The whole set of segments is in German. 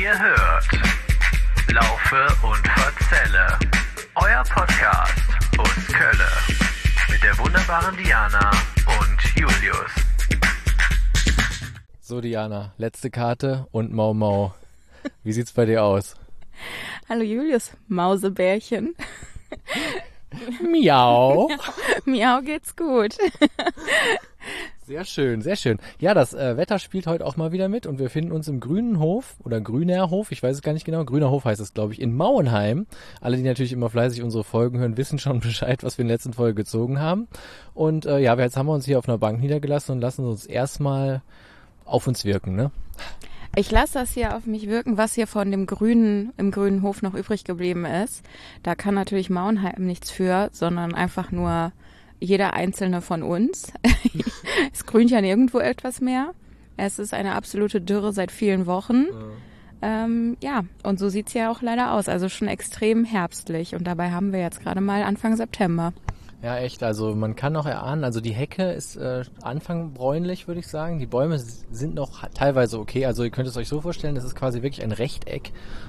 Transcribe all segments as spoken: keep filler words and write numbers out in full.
Ihr hört Laufe und Verzelle, euer Podcast aus Kölle mit der wunderbaren Diana und Julius. So Diana, letzte Karte und Mau Mau. Wie sieht's bei dir aus? Hallo Julius, Mausebärchen. Miau. Ja, Miau geht's gut. Sehr schön, sehr schön. Ja, das äh, Wetter spielt heute auch mal wieder mit und wir finden uns im Grünen Hof oder Grüner Hof, ich weiß es gar nicht genau, Grüner Hof heißt es, glaube ich, in Mauenheim. Alle, die natürlich immer fleißig unsere Folgen hören, wissen schon Bescheid, was wir in der letzten Folge gezogen haben. Und äh, ja, jetzt haben wir uns hier auf einer Bank niedergelassen und lassen uns erstmal auf uns wirken, ne? Ich lasse das hier auf mich wirken, was hier von dem Grünen, im Grünen Hof noch übrig geblieben ist. Da kann natürlich Mauenheim nichts für, sondern einfach nur jeder einzelne von uns. Es grünt ja nirgendwo etwas mehr. Es ist eine absolute Dürre seit vielen Wochen. Ja, ähm, ja. Und so sieht's ja auch leider aus. Also schon extrem herbstlich. Und dabei haben wir jetzt gerade mal Anfang September. Ja, echt. Also man kann noch erahnen, also die Hecke ist äh, Anfang bräunlich, würde ich sagen. Die Bäume sind noch teilweise okay. Also ihr könnt es euch so vorstellen, das ist quasi wirklich ein Rechteck,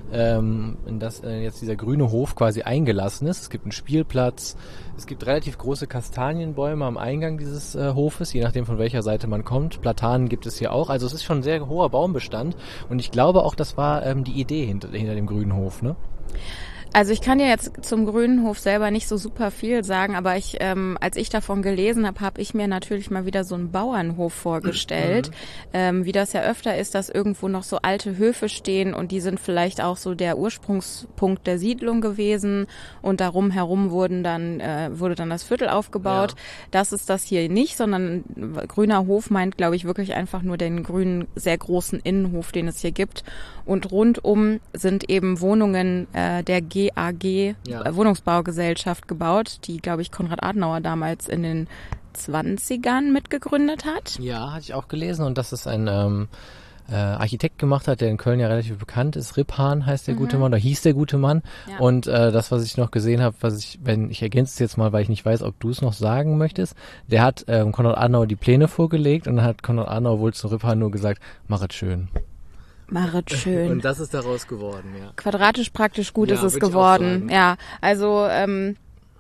ähm, in das äh, jetzt dieser grüne Hof quasi eingelassen ist. Es gibt einen Spielplatz, es gibt relativ große Kastanienbäume am Eingang dieses äh, Hofes, je nachdem von welcher Seite man kommt. Platanen gibt es hier auch. Also es ist schon ein sehr hoher Baumbestand. Und ich glaube auch, das war ähm, die Idee hinter, hinter dem grünen Hof, ne? Also ich kann dir jetzt zum Grünen Hof selber nicht so super viel sagen, aber ich, ähm, als ich davon gelesen habe, habe ich mir natürlich mal wieder so einen Bauernhof vorgestellt, mhm. ähm, wie das ja öfter ist, dass irgendwo noch so alte Höfe stehen und die sind vielleicht auch so der Ursprungspunkt der Siedlung gewesen und darum herum wurden dann äh, wurde dann das Viertel aufgebaut. Ja. Das ist das hier nicht, sondern grüner Hof meint, glaube ich, wirklich einfach nur den grünen, sehr großen Innenhof, den es hier gibt. Und rundum sind eben Wohnungen äh, der G A G, ja. Wohnungsbaugesellschaft gebaut, die, glaube ich, Konrad Adenauer damals in den zwanzigern mitgegründet hat. Ja, hatte ich auch gelesen und dass es ein ähm, äh, Architekt gemacht hat, der in Köln ja relativ bekannt ist. Rippahn heißt der mhm. gute Mann, oder hieß der gute Mann. Ja. Und äh, das, was ich noch gesehen habe, was ich, wenn ich ergänze es jetzt mal, weil ich nicht weiß, ob du es noch sagen möchtest, der hat ähm, Konrad Adenauer die Pläne vorgelegt und dann hat Konrad Adenauer wohl zu Rippahn nur gesagt, mach es schön. Machet schön. Und das ist daraus geworden, ja. Quadratisch praktisch gut ja, ist es geworden. Ja, also ähm,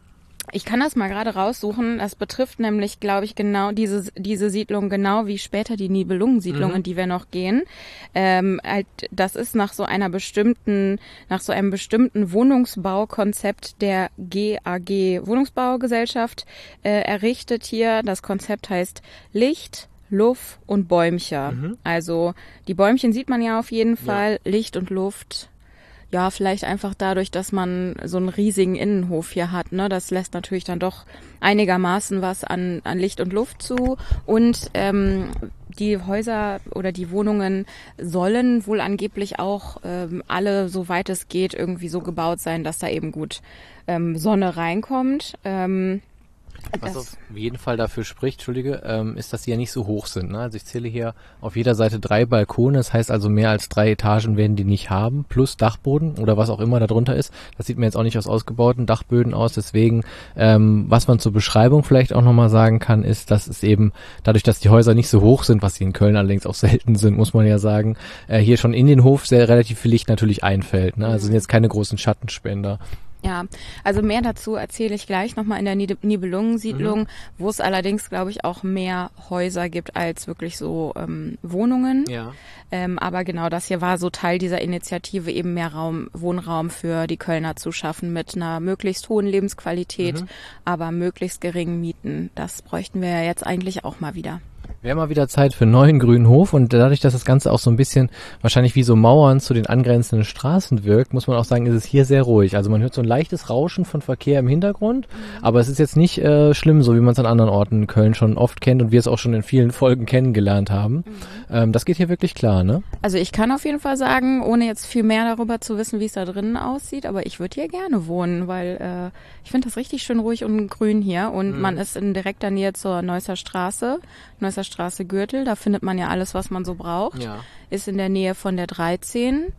ich kann das mal gerade raussuchen. Das betrifft nämlich, glaube ich, genau diese diese Siedlung, genau wie später die Nibelungensiedlung, mhm. in die wir noch gehen. Ähm, halt, das ist nach so einer bestimmten, nach so einem bestimmten Wohnungsbaukonzept der G A G Wohnungsbaugesellschaft äh, errichtet hier. Das Konzept heißt Licht, Luft und Bäumchen. Mhm. Also die Bäumchen sieht man ja auf jeden Fall, ja. Licht und Luft, ja, vielleicht einfach dadurch, dass man so einen riesigen Innenhof hier hat, ne, das lässt natürlich dann doch einigermaßen was an, an Licht und Luft zu und ähm, die Häuser oder die Wohnungen sollen wohl angeblich auch ähm, alle, soweit es geht, irgendwie so gebaut sein, dass da eben gut ähm, Sonne reinkommt. Ähm, Was das auf jeden Fall dafür spricht, Entschuldige, ähm, ist, dass sie ja nicht so hoch sind. Ne? Also ich zähle hier auf jeder Seite drei Balkone, das heißt also mehr als drei Etagen werden die nicht haben, plus Dachboden oder was auch immer da drunter ist. Das sieht mir jetzt auch nicht aus ausgebauten Dachböden aus, deswegen, ähm, was man zur Beschreibung vielleicht auch nochmal sagen kann, ist, dass es eben, dadurch, dass die Häuser nicht so hoch sind, was sie in Köln allerdings auch selten sind, muss man ja sagen, äh, hier schon in den Hof sehr relativ viel Licht natürlich einfällt. Ne? Also sind jetzt keine großen Schattenspender. Ja, also mehr dazu erzähle ich gleich nochmal in der Nibelungensiedlung, mhm. wo es allerdings, glaube ich, auch mehr Häuser gibt als wirklich so ähm, Wohnungen. Ja. Ähm, aber genau das hier war so Teil dieser Initiative, eben mehr Raum, Wohnraum für die Kölner zu schaffen mit einer möglichst hohen Lebensqualität, mhm. aber möglichst geringen Mieten. Das bräuchten wir ja jetzt eigentlich auch mal wieder. Wäre mal wieder Zeit für einen neuen grünen Hof und dadurch, dass das Ganze auch so ein bisschen wahrscheinlich wie so Mauern zu den angrenzenden Straßen wirkt, muss man auch sagen, ist es hier sehr ruhig. Also man hört so ein leichtes Rauschen von Verkehr im Hintergrund, mhm. aber es ist jetzt nicht äh, schlimm, so wie man es an anderen Orten in Köln schon oft kennt und wir es auch schon in vielen Folgen kennengelernt haben. Mhm. Ähm, das geht hier wirklich klar, ne? Also ich kann auf jeden Fall sagen, ohne jetzt viel mehr darüber zu wissen, wie es da drinnen aussieht, aber ich würde hier gerne wohnen, weil äh, ich finde das richtig schön ruhig und grün hier und mhm. man ist in direkter Nähe zur Neusser Straße, Neusser Straße Gürtel, da findet man ja alles, was man so braucht. Ja. Ist in der Nähe von der dreizehn,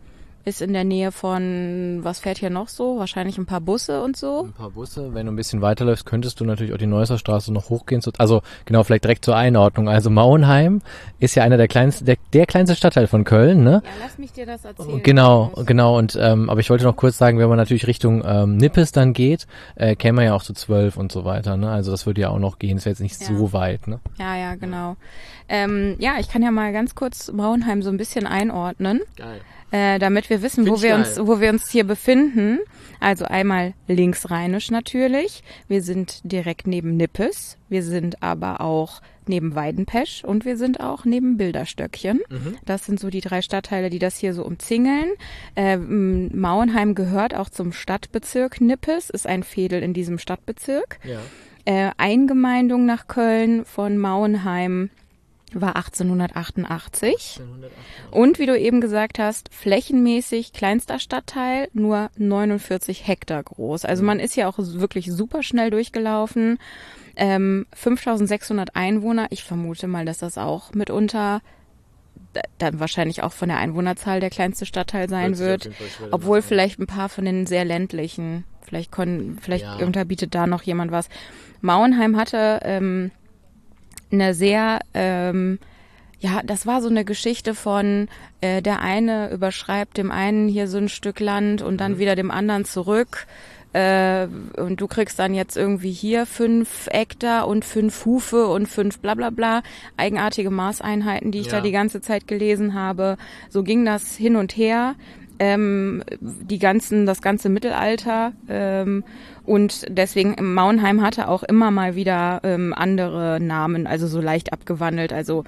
ist in der Nähe von, was fährt hier noch so? Wahrscheinlich ein paar Busse und so. Ein paar Busse. Wenn du ein bisschen weiterläufst, könntest du natürlich auch die Neusser Straße noch hochgehen. Also genau, vielleicht direkt zur Einordnung. Also Mauenheim ist ja einer der kleinsten, der, der kleinste Stadtteil von Köln, ne? Ja, lass mich dir das erzählen. Genau, genau. Und ähm, aber ich wollte noch kurz sagen, wenn man natürlich Richtung ähm, Nippes dann geht, äh, käme man ja auch zu zwölf und so weiter, ne? Also das würde ja auch noch gehen. Das wäre jetzt nicht Ja. so weit, ne? Ja, ja, genau. Ähm, ja, ich kann ja mal ganz kurz Mauenheim so ein bisschen einordnen. Geil. Äh, damit wir wissen, Find wo ich wir geil. uns, wo wir uns hier befinden. Also einmal linksrheinisch natürlich. Wir sind direkt neben Nippes. Wir sind aber auch neben Weidenpesch und wir sind auch neben Bilderstöckchen. Mhm. Das sind so die drei Stadtteile, die das hier so umzingeln. Ähm, Mauenheim gehört auch zum Stadtbezirk Nippes, ist ein Veedel in diesem Stadtbezirk. Ja. Äh, Eingemeindung nach Köln von Mauenheim war achtzehnhundertachtundachtzig. Und wie du eben gesagt hast, flächenmäßig kleinster Stadtteil, nur neunundvierzig Hektar groß. Also man ist ja auch wirklich super schnell durchgelaufen. Ähm, fünftausendsechshundert Einwohner. Ich vermute mal, dass das auch mitunter dann wahrscheinlich auch von der Einwohnerzahl der kleinste Stadtteil sein wird. Obwohl vielleicht ein paar von den sehr ländlichen, vielleicht können, vielleicht Ja. unterbietet da noch jemand was. Mauenheim hatte ähm, eine sehr, ähm, ja, das war so eine Geschichte von, äh, der eine überschreibt dem einen hier so ein Stück Land und dann wieder dem anderen zurück. Äh, und du kriegst dann jetzt irgendwie hier fünf Hektar und fünf Hufe und fünf bla bla bla. Eigenartige Maßeinheiten, die ich Ja. da die ganze Zeit gelesen habe. So ging das hin und her. Ähm, die ganzen, das ganze Mittelalter ähm, und deswegen Mauenheim hatte auch immer mal wieder ähm, andere Namen, also so leicht abgewandelt, also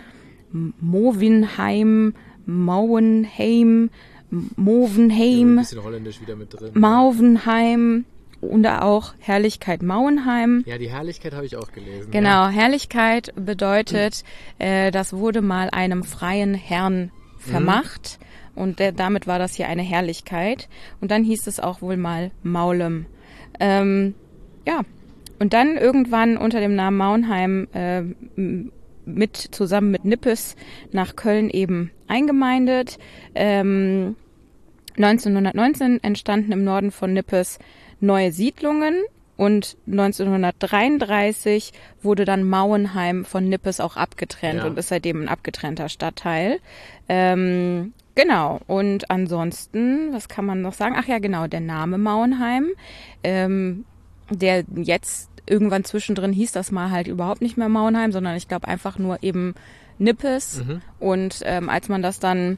Movinheim, Mauenheim, Movenheim, Ein bisschen holländisch wieder mit drin. Mauvenheim und auch Herrlichkeit Mauenheim. Ja, die Herrlichkeit habe ich auch gelesen. Genau, Herrlichkeit bedeutet, äh, das wurde mal einem freien Herrn vermacht. Und der, damit war das hier eine Herrlichkeit. Und dann hieß es auch wohl mal Maulem. Ähm, ja, und dann irgendwann unter dem Namen Mauenheim äh, mit zusammen mit Nippes nach Köln eben eingemeindet. Ähm, neunzehnhundertneunzehn entstanden im Norden von Nippes neue Siedlungen. Und neunzehnhundertdreiunddreißig wurde dann Mauenheim von Nippes auch abgetrennt Ja. und ist seitdem ein abgetrennter Stadtteil. Ähm, genau. Und ansonsten, was kann man noch sagen? Ach ja, genau, der Name Mauenheim, ähm, der jetzt irgendwann zwischendrin hieß das mal halt überhaupt nicht mehr Mauenheim, sondern ich glaube einfach nur eben Nippes. Mhm. Und ähm, als man das dann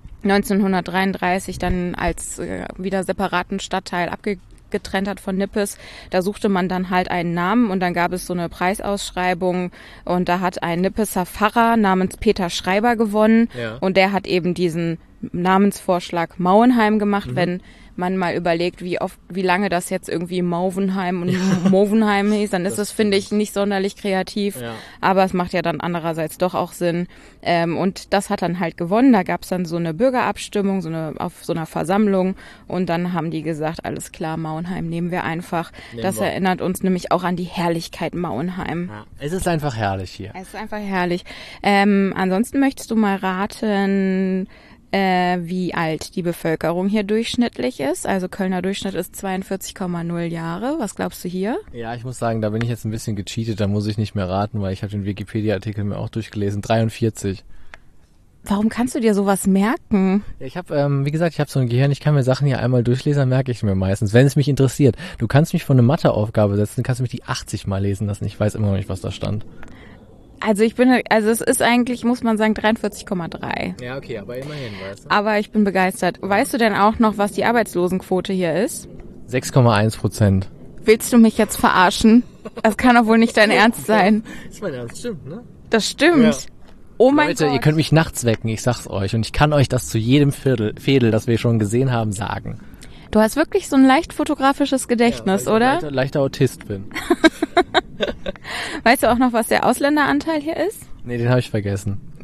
neunzehnhundertdreiunddreißig dann als äh, wieder separaten Stadtteil abgegeben getrennt hat von Nippes, da suchte man dann halt einen Namen und dann gab es so eine Preisausschreibung und da hat ein Nippeser Pfarrer namens Peter Schreiber gewonnen Ja. und der hat eben diesen Namensvorschlag Mauenheim gemacht, Mhm. wenn man mal überlegt, wie oft, wie lange das jetzt irgendwie Mauvenheim und Movenheim hieß, dann ist Das das, finde ich, nicht sonderlich kreativ, Ja. aber es macht ja dann andererseits doch auch Sinn. Ähm, und das hat dann halt gewonnen. Da gab es dann so eine Bürgerabstimmung, so eine auf so einer Versammlung und dann haben die gesagt, alles klar, Mauenheim nehmen wir einfach. Nehmen das wir. erinnert uns nämlich auch an die Herrlichkeit Mauenheim. Ja. Es ist einfach herrlich hier. Es ist einfach herrlich. Ähm, ansonsten möchtest du mal raten, äh, wie alt die Bevölkerung hier durchschnittlich ist. Also Kölner Durchschnitt ist zweiundvierzig Komma null Jahre. Was glaubst du hier? Ja, ich muss sagen, da bin ich jetzt ein bisschen gecheatet, da muss ich nicht mehr raten, weil ich habe den Wikipedia-Artikel mir auch durchgelesen. dreiundvierzig. Warum kannst du dir sowas merken? Ja, ich habe, ähm, wie gesagt, ich habe so ein Gehirn, ich kann mir Sachen hier einmal durchlesen, dann merke ich mir meistens, wenn es mich interessiert. Du kannst mich vor eine Matheaufgabe setzen, kannst du mich die achtzig Mal lesen lassen. Ich weiß immer noch nicht, was da stand. Also ich bin, also es ist eigentlich, muss man sagen, dreiundvierzig Komma drei. Ja, okay, aber immerhin, weißt du. Aber ich bin begeistert. Weißt du denn auch noch, was die Arbeitslosenquote hier ist? sechs Komma eins Prozent. Willst du mich jetzt verarschen? Das kann doch wohl nicht dein Ernst sein. Ich meine, das stimmt, ne? Das stimmt. Ja. Oh mein Leute, Gott. ihr könnt mich nachts wecken, ich sag's euch. Und ich kann euch das zu jedem Viertel, Fädel, das wir schon gesehen haben, sagen. Du hast wirklich so ein leicht fotografisches Gedächtnis, Ja, weil ich oder? ein Leichter, leichter Autist bin. Weißt du auch noch, was der Ausländeranteil hier ist? Nee, den habe ich vergessen.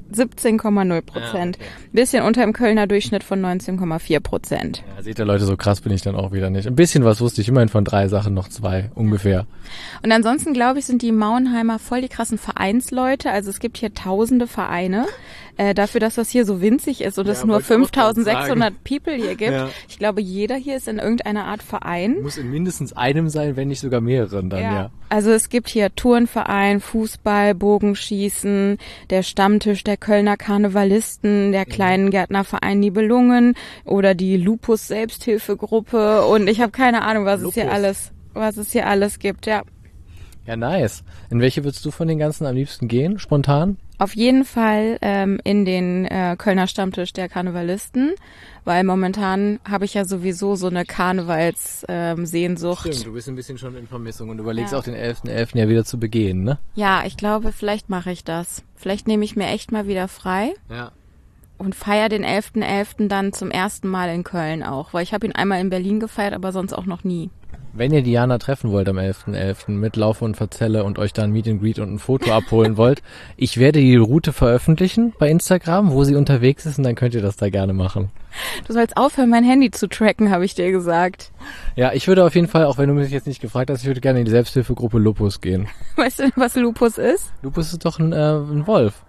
siebzehn Komma null Prozent. Ja, okay. Bisschen unter dem Kölner Durchschnitt von neunzehn Komma vier Prozent. Ja, seht ihr Leute, so krass bin ich dann auch wieder nicht. Ein bisschen was wusste ich, immerhin von drei Sachen noch zwei, ungefähr. Und ansonsten, glaube ich, sind die Mauenheimer voll die krassen Vereinsleute. Also es gibt hier tausende Vereine. Äh, dafür, dass das hier so winzig ist und ja, es nur fünftausendsechshundert People hier gibt. Ja. Ich glaube, jeder hier ist in irgendeiner Art Verein. Muss in mindestens einem sein, wenn nicht sogar mehreren dann, ja. ja. Also es gibt hier Turnverein, Fußball, Bogenschießen, der Stammtisch der Kölner Karnevalisten, der Kleingärtnerverein Nibelungen oder die Lupus Selbsthilfegruppe und ich habe keine Ahnung, was Lupus. es hier alles, was es hier alles gibt, ja. Ja, nice. In welche würdest du von den ganzen am liebsten gehen, spontan? Auf jeden Fall ähm, in den äh, Kölner Stammtisch der Karnevalisten, weil momentan habe ich ja sowieso so eine Karnevalssehnsucht. Ähm, Stimmt, du bist ein bisschen schon in Vermissung und überlegst ja. auch den elften elften ja wieder zu begehen, ne? Ja, ich glaube, vielleicht mache ich das. Vielleicht nehme ich mir echt mal wieder frei. Ja. Und feiere den elften elften dann zum ersten Mal in Köln auch, weil ich habe ihn einmal in Berlin gefeiert, aber sonst auch noch nie. Wenn ihr Diana treffen wollt am elften elften mit Laufe und Verzelle und euch da ein Meet and Greet und ein Foto abholen wollt, ich werde die Route veröffentlichen bei Instagram, wo sie unterwegs ist und dann könnt ihr das da gerne machen. Du sollst aufhören, mein Handy zu tracken, habe ich dir gesagt. Ja, ich würde auf jeden Fall, auch wenn du mich jetzt nicht gefragt hast, ich würde gerne in die Selbsthilfegruppe Lupus gehen. Weißt du, was Lupus ist? Lupus ist doch ein, äh, ein Wolf.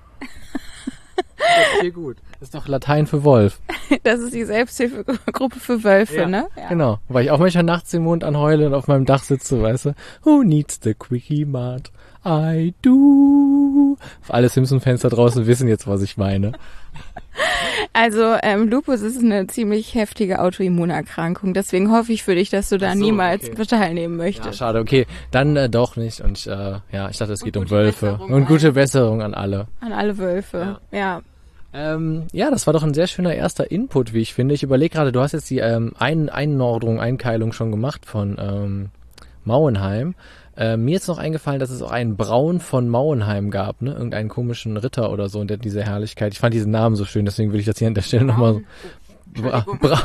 Das ist hier gut. Das ist doch Latein für Wolf. Das ist die Selbsthilfegruppe für Wölfe, ja, ne? Ja. Genau. Weil ich auch manchmal nachts den Mond anheule und auf meinem Dach sitze, weißt du. Who needs the Quickie Mart? I do. Alle Simpson-Fans da draußen wissen jetzt, was ich meine. Also ähm, Lupus ist eine ziemlich heftige Autoimmunerkrankung. Deswegen hoffe ich für dich, dass du da so, niemals okay. teilnehmen möchtest. Ja, schade. Okay, dann äh, doch nicht. Und ich, äh, ja, ich dachte, es geht um Wölfe. Besserung und gute Besserung an alle. An alle Wölfe, ja. ja. Ähm, ja, das war doch ein sehr schöner erster Input, wie ich finde. Ich überlege gerade, du hast jetzt die ähm, Ein- Einordnung, Einkeilung schon gemacht von ähm, Mauenheim. Äh, mir ist noch eingefallen, dass es auch einen Braun von Mauenheim gab, ne? Irgendeinen komischen Ritter oder so und der hat diese Herrlichkeit. Ich fand diesen Namen so schön, deswegen will ich das hier an der Stelle nochmal so... Bra Bra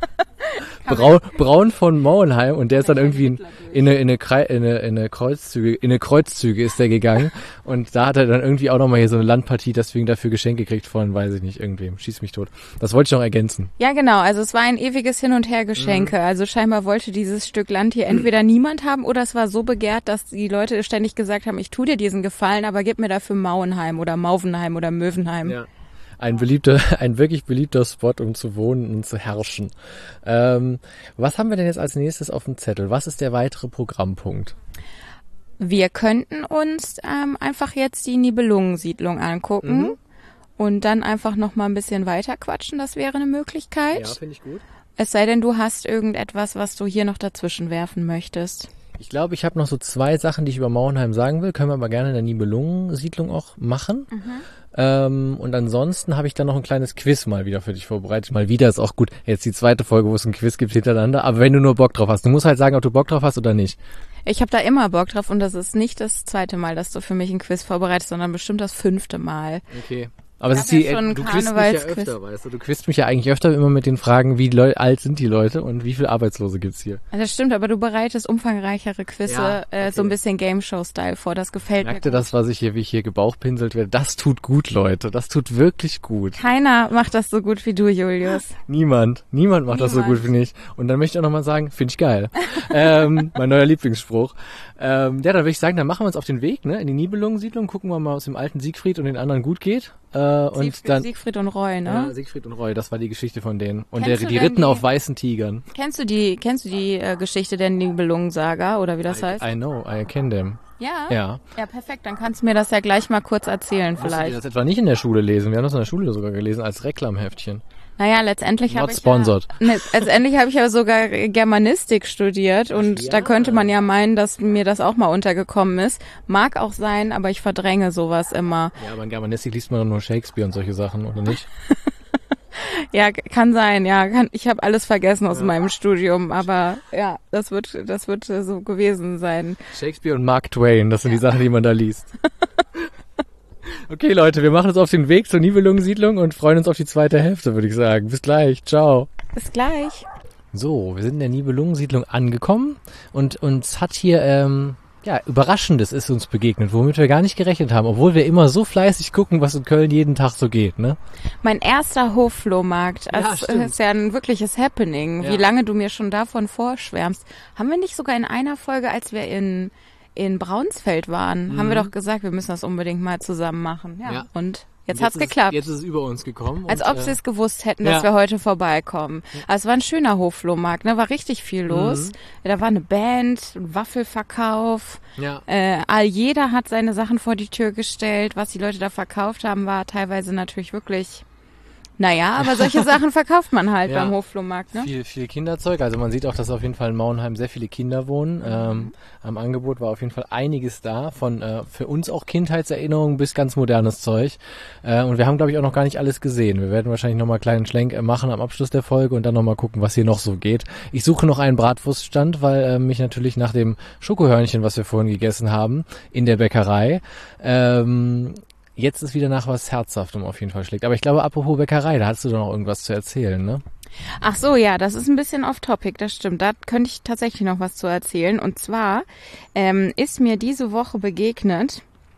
Braun, Braun von Mauenheim und der ist dann irgendwie in, in, eine, in, eine, Kre in, eine, in eine Kreuzzüge, in eine Kreuzzüge ist der gegangen und da hat er dann irgendwie auch nochmal hier so eine Landpartie deswegen dafür Geschenke gekriegt von, weiß ich nicht, irgendwem. Schieß mich tot. Das wollte ich noch ergänzen. Ja, genau. Also es war ein ewiges Hin- und Her-Geschenke. Mhm. Also scheinbar wollte dieses Stück Land hier entweder niemand haben oder es war so begehrt, dass die Leute ständig gesagt haben, ich tu dir diesen Gefallen, aber gib mir dafür Mauenheim oder Mauvenheim oder Möwenheim. Ja. Ein beliebter, ein wirklich beliebter Spot, um zu wohnen und zu herrschen. Ähm, was haben wir denn jetzt als nächstes auf dem Zettel? Was ist der weitere Programmpunkt? Wir könnten uns ähm, einfach jetzt die Nibelungensiedlung angucken mhm. und dann einfach noch mal ein bisschen weiter quatschen. Das wäre eine Möglichkeit. Ja, finde ich gut. Es sei denn, du hast irgendetwas, was du hier noch dazwischen werfen möchtest. Ich glaube, ich habe noch so zwei Sachen, die ich über Mauenheim sagen will. Können wir aber gerne in der Nibelungensiedlung auch machen. Mhm. Ähm, und ansonsten habe ich dann noch ein kleines Quiz mal wieder für dich vorbereitet. Mal wieder ist auch gut. Jetzt die zweite Folge, wo es ein Quiz gibt hintereinander. Aber wenn du nur Bock drauf hast. Du musst halt sagen, ob du Bock drauf hast oder nicht. Ich habe da immer Bock drauf und das ist nicht das zweite Mal, dass du für mich ein Quiz vorbereitest, sondern bestimmt das fünfte Mal. Okay. Aber es ist die, ja du quizst mich ja öfter, weißt du. Du quizst mich ja eigentlich öfter immer mit den Fragen, wie Leu- alt sind die Leute und wie viele Arbeitslose gibt's hier. Also das stimmt, aber du bereitest umfangreichere Quizze, ja, okay. äh, so ein bisschen Game-Show-Style vor. Das gefällt Merkt mir. Merkt ihr gut. das, was ich hier, wie ich hier gebauchpinselt werde? Das tut gut, Leute. Das tut wirklich gut. Keiner macht das so gut wie du, Julius. Niemand. Niemand macht Niemand. das so gut wie ich. Und dann möchte ich auch nochmal sagen, finde ich geil. ähm, mein neuer Lieblingsspruch. Ähm, ja, dann würde ich sagen, dann machen wir uns auf den Weg, ne, in die Nibelungensiedlung, gucken wir mal, was dem alten Siegfried und den anderen gut geht. Äh, und Siegfried, dann, Siegfried und Roy, ne? Ja, Siegfried und Roy, das war die Geschichte von denen. Und der, die ritten die, auf weißen Tigern. Kennst du die, kennst du die äh, Geschichte der Nibelungensaga oder wie das I, heißt? I know, I can them. Ja? Ja. Ja, perfekt, dann kannst du mir das ja gleich mal kurz erzählen vielleicht. Musst du das etwa nicht in der Schule lesen? Wir haben das in der Schule sogar gelesen als Reklamheftchen. Naja, letztendlich habe ich sponsored. ja, ne, letztendlich habe ich ja sogar Germanistik studiert und ja. Da könnte man ja meinen, dass mir das auch mal untergekommen ist. Mag auch sein, aber ich verdränge sowas immer. Ja, aber in Germanistik liest man doch nur Shakespeare und solche Sachen, oder nicht? Ja, kann sein, ja. Kann, ich habe alles vergessen aus ja. meinem Studium, aber ja, das wird, das wird so gewesen sein. Shakespeare und Mark Twain, das sind ja. die Sachen, die man da liest. Okay, Leute, wir machen uns auf den Weg zur Nibelungensiedlung und freuen uns auf die zweite Hälfte, würde ich sagen. Bis gleich. Ciao. Bis gleich. So, wir sind in der Nibelungensiedlung angekommen und uns hat hier ähm, ja, Überraschendes ist uns begegnet, womit wir gar nicht gerechnet haben, obwohl wir immer so fleißig gucken, was in Köln jeden Tag so geht, ne? Mein erster Hofflohmarkt, das Ja, ist ja ein wirkliches Happening, Ja. wie lange du mir schon davon vorschwärmst. Haben wir nicht sogar in einer Folge, als wir in, in Braunsfeld waren, Mhm. haben wir doch gesagt, wir müssen das unbedingt mal zusammen machen. Ja. Ja. Und jetzt hat's ist, geklappt. Jetzt ist es über uns gekommen. Als und, ob sie es gewusst hätten, dass ja. wir heute vorbeikommen. Aber es war ein schöner Hofflohmarkt, ne? War richtig viel los. Mhm. Da war eine Band, ein Waffelverkauf. Ja. Äh, all jeder hat seine Sachen vor die Tür gestellt. Was die Leute da verkauft haben, war teilweise natürlich wirklich, naja, aber solche Sachen verkauft man halt Ja. beim Hofflohmarkt, ne? Viel, viel Kinderzeug. Also man sieht auch, dass auf jeden Fall in Mauenheim sehr viele Kinder wohnen. Ähm, am Angebot war auf jeden Fall einiges da. Von äh, für uns auch Kindheitserinnerungen bis ganz modernes Zeug. Äh, und wir haben, glaube ich, auch noch gar nicht alles gesehen. Wir werden wahrscheinlich nochmal einen kleinen Schlenk äh, machen am Abschluss der Folge und dann nochmal gucken, was hier noch so geht. Ich suche noch einen Bratwurststand, weil äh, mich natürlich nach dem Schokohörnchen, was wir vorhin gegessen haben, in der Bäckerei, ähm, jetzt ist wieder nach was Herzhaftem auf jeden Fall schlägt. Aber ich glaube, apropos Bäckerei, da hast du doch noch irgendwas zu erzählen, ne? Ach so, ja, das ist ein bisschen off-topic, das stimmt. Da könnte ich tatsächlich noch was zu erzählen. Und zwar ähm, ist mir diese Woche begegnet,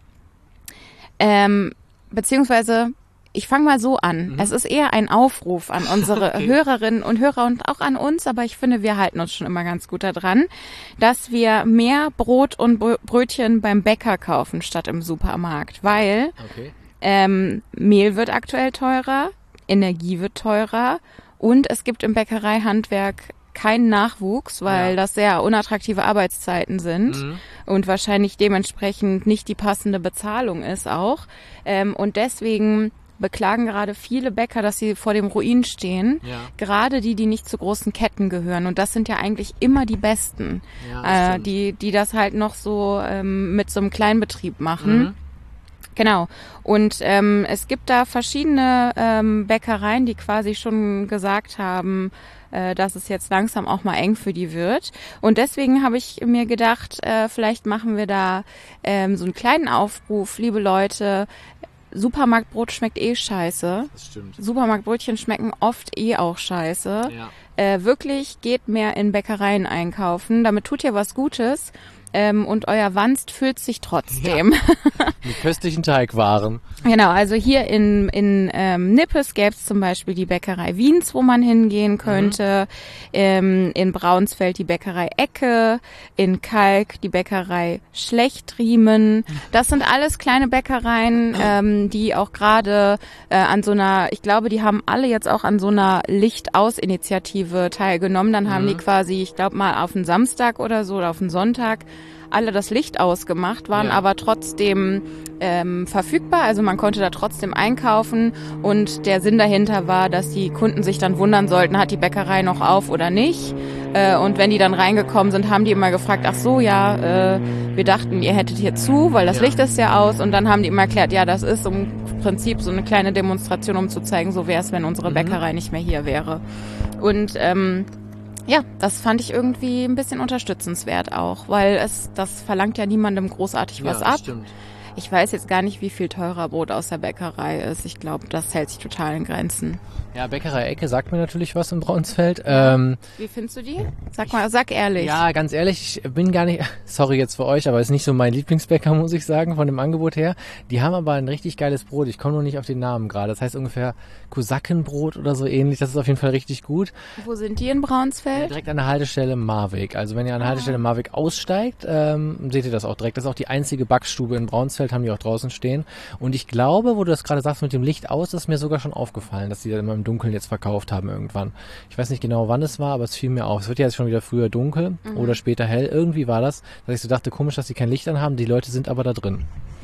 ähm, beziehungsweise ich fange mal so an. Mhm. Es ist eher ein Aufruf an unsere okay. Hörerinnen und Hörer und auch an uns, aber ich finde, wir halten uns schon immer ganz gut daran, dass wir mehr Brot und Brötchen beim Bäcker kaufen statt im Supermarkt, weil okay. ähm, Mehl wird aktuell teurer, Energie wird teurer und es gibt im Bäckereihandwerk keinen Nachwuchs, weil ja. das sehr unattraktive Arbeitszeiten sind mhm. und wahrscheinlich dementsprechend nicht die passende Bezahlung ist auch. Ähm, und deswegen beklagen gerade viele Bäcker, dass sie vor dem Ruin stehen. Ja. Gerade die, die nicht zu großen Ketten gehören. Und das sind ja eigentlich immer die Besten, ja, äh, die, die das halt noch so ähm, mit so einem Kleinbetrieb machen. Mhm. Genau. Und ähm, es gibt da verschiedene ähm, Bäckereien, die quasi schon gesagt haben, äh, dass es jetzt langsam auch mal eng für die wird. Und deswegen habe ich mir gedacht, äh, vielleicht machen wir da ähm, so einen kleinen Aufruf, liebe Leute. Supermarktbrot schmeckt eh scheiße. Das stimmt. Supermarktbrötchen schmecken oft eh auch scheiße. Ja. Äh, wirklich geht mehr in Bäckereien einkaufen. Damit tut ihr was Gutes. Ähm, und euer Wanst füllt sich trotzdem. Ja. Mit köstlichen Teigwaren. Genau, also hier in, in ähm, Nippes gäbe es zum Beispiel die Bäckerei Wiens, wo man hingehen könnte. Mhm. Ähm, in Braunsfeld die Bäckerei Ecke. In Kalk die Bäckerei Schlechtriemen. Das sind alles kleine Bäckereien, ähm, die auch gerade äh, an so einer, ich glaube, die haben alle jetzt auch an so einer Licht-Aus-Initiative teilgenommen. Dann mhm. haben die quasi, ich glaube mal auf einen Samstag oder so oder auf einen Sonntag alle das Licht ausgemacht, waren ja. aber trotzdem ähm, verfügbar. Also man konnte da trotzdem einkaufen und der Sinn dahinter war, dass die Kunden sich dann wundern sollten, hat die Bäckerei noch auf oder nicht. Äh, und wenn die dann reingekommen sind, haben die immer gefragt, ach so, ja, äh, wir dachten, ihr hättet hier zu, weil das ja. Licht ist ja aus. Und dann haben die immer erklärt, ja, das ist im Prinzip so eine kleine Demonstration, um zu zeigen, so wäre es, wenn unsere mhm. Bäckerei nicht mehr hier wäre. Und ähm, ja, das fand ich irgendwie ein bisschen unterstützenswert auch, weil es das verlangt ja niemandem großartig was ja, ab. Stimmt. Ich weiß jetzt gar nicht, wie viel teurer Brot aus der Bäckerei ist. Ich glaube, das hält sich total in Grenzen. Ja, Bäckerei Ecke sagt mir natürlich was in Braunsfeld. Ähm, Wie findest du die? Sag mal, sag ehrlich. Ja, ganz ehrlich, ich bin gar nicht, sorry jetzt für euch, aber ist nicht so mein Lieblingsbäcker, muss ich sagen, von dem Angebot her. Die haben aber ein richtig geiles Brot. Ich komme nur nicht auf den Namen gerade. Das heißt ungefähr Kosakenbrot oder so ähnlich. Das ist auf jeden Fall richtig gut. Wo sind die in Braunsfeld? Ja, direkt an der Haltestelle Marwig. Also wenn ihr an der Haltestelle Marwig aussteigt, ähm, seht ihr das auch direkt. Das ist auch die einzige Backstube in Braunsfeld, haben die auch draußen stehen. Und ich glaube, wo du das gerade sagst mit dem Licht aus, ist mir sogar schon aufgefallen, dass die da immer im Dunkeln jetzt verkauft haben irgendwann. Ich weiß nicht genau, wann es war, aber es fiel mir auf. Es wird ja jetzt schon wieder früher dunkel mhm. oder später hell. Irgendwie war das, dass ich so dachte, komisch, dass sie kein Licht anhaben. Die Leute sind aber da drin.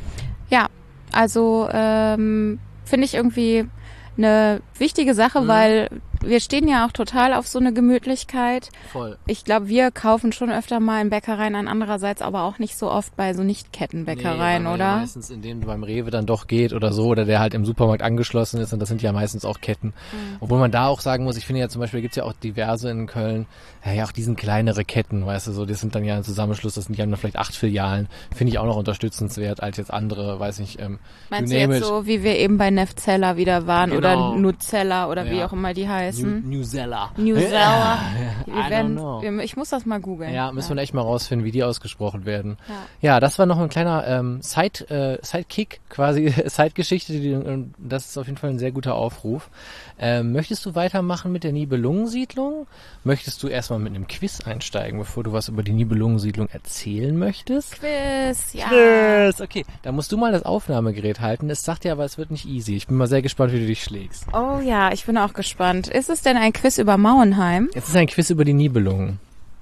Ja, also ähm, finde ich irgendwie eine wichtige Sache, mhm. weil wir stehen ja auch total auf so eine Gemütlichkeit. Voll. Ich glaube, wir kaufen schon öfter mal in Bäckereien an, andererseits aber auch nicht so oft bei so Nicht-Kettenbäckereien, nee, oder? Ja, meistens in denen beim Rewe dann doch geht oder so, oder der halt im Supermarkt angeschlossen ist, und das sind ja meistens auch Ketten. Mhm. Obwohl man da auch sagen muss, ich finde ja zum Beispiel, gibt's ja auch diverse in Köln, ja, ja auch diesen kleinere Ketten, weißt du, so, das sind dann ja ein Zusammenschluss, das sind ja vielleicht acht Filialen, finde ich auch noch unterstützenswert als jetzt andere, weiß nicht, ähm, Meinst du jetzt it. so, wie wir eben bei Nefzeller wieder waren, genau. oder Nutzeller oder ja. wie auch immer die heißen? heißen. New, New Zeller. New Zeller. Ja, Wir I werden, don't know. wir, ich muss das mal googeln. Ja, müssen wir echt mal rausfinden, wie die ausgesprochen werden. Ja, Ja, das war noch ein kleiner ähm, Side, äh, Sidekick, quasi Sidegeschichte. Die, und das ist auf jeden Fall ein sehr guter Aufruf. Ähm, möchtest du weitermachen mit der Nibelungensiedlung? Möchtest du erstmal mit einem Quiz einsteigen, bevor du was über die Nibelungensiedlung erzählen möchtest? Quiz, ja. Quiz, okay. Da musst du mal das Aufnahmegerät halten. Es sagt dir aber, es wird nicht easy. Ich bin mal sehr gespannt, wie du dich schlägst. Oh ja, ich bin auch gespannt. Ist es denn ein Quiz über Mauenheim? Es ist ein Quiz über die Nibelungen.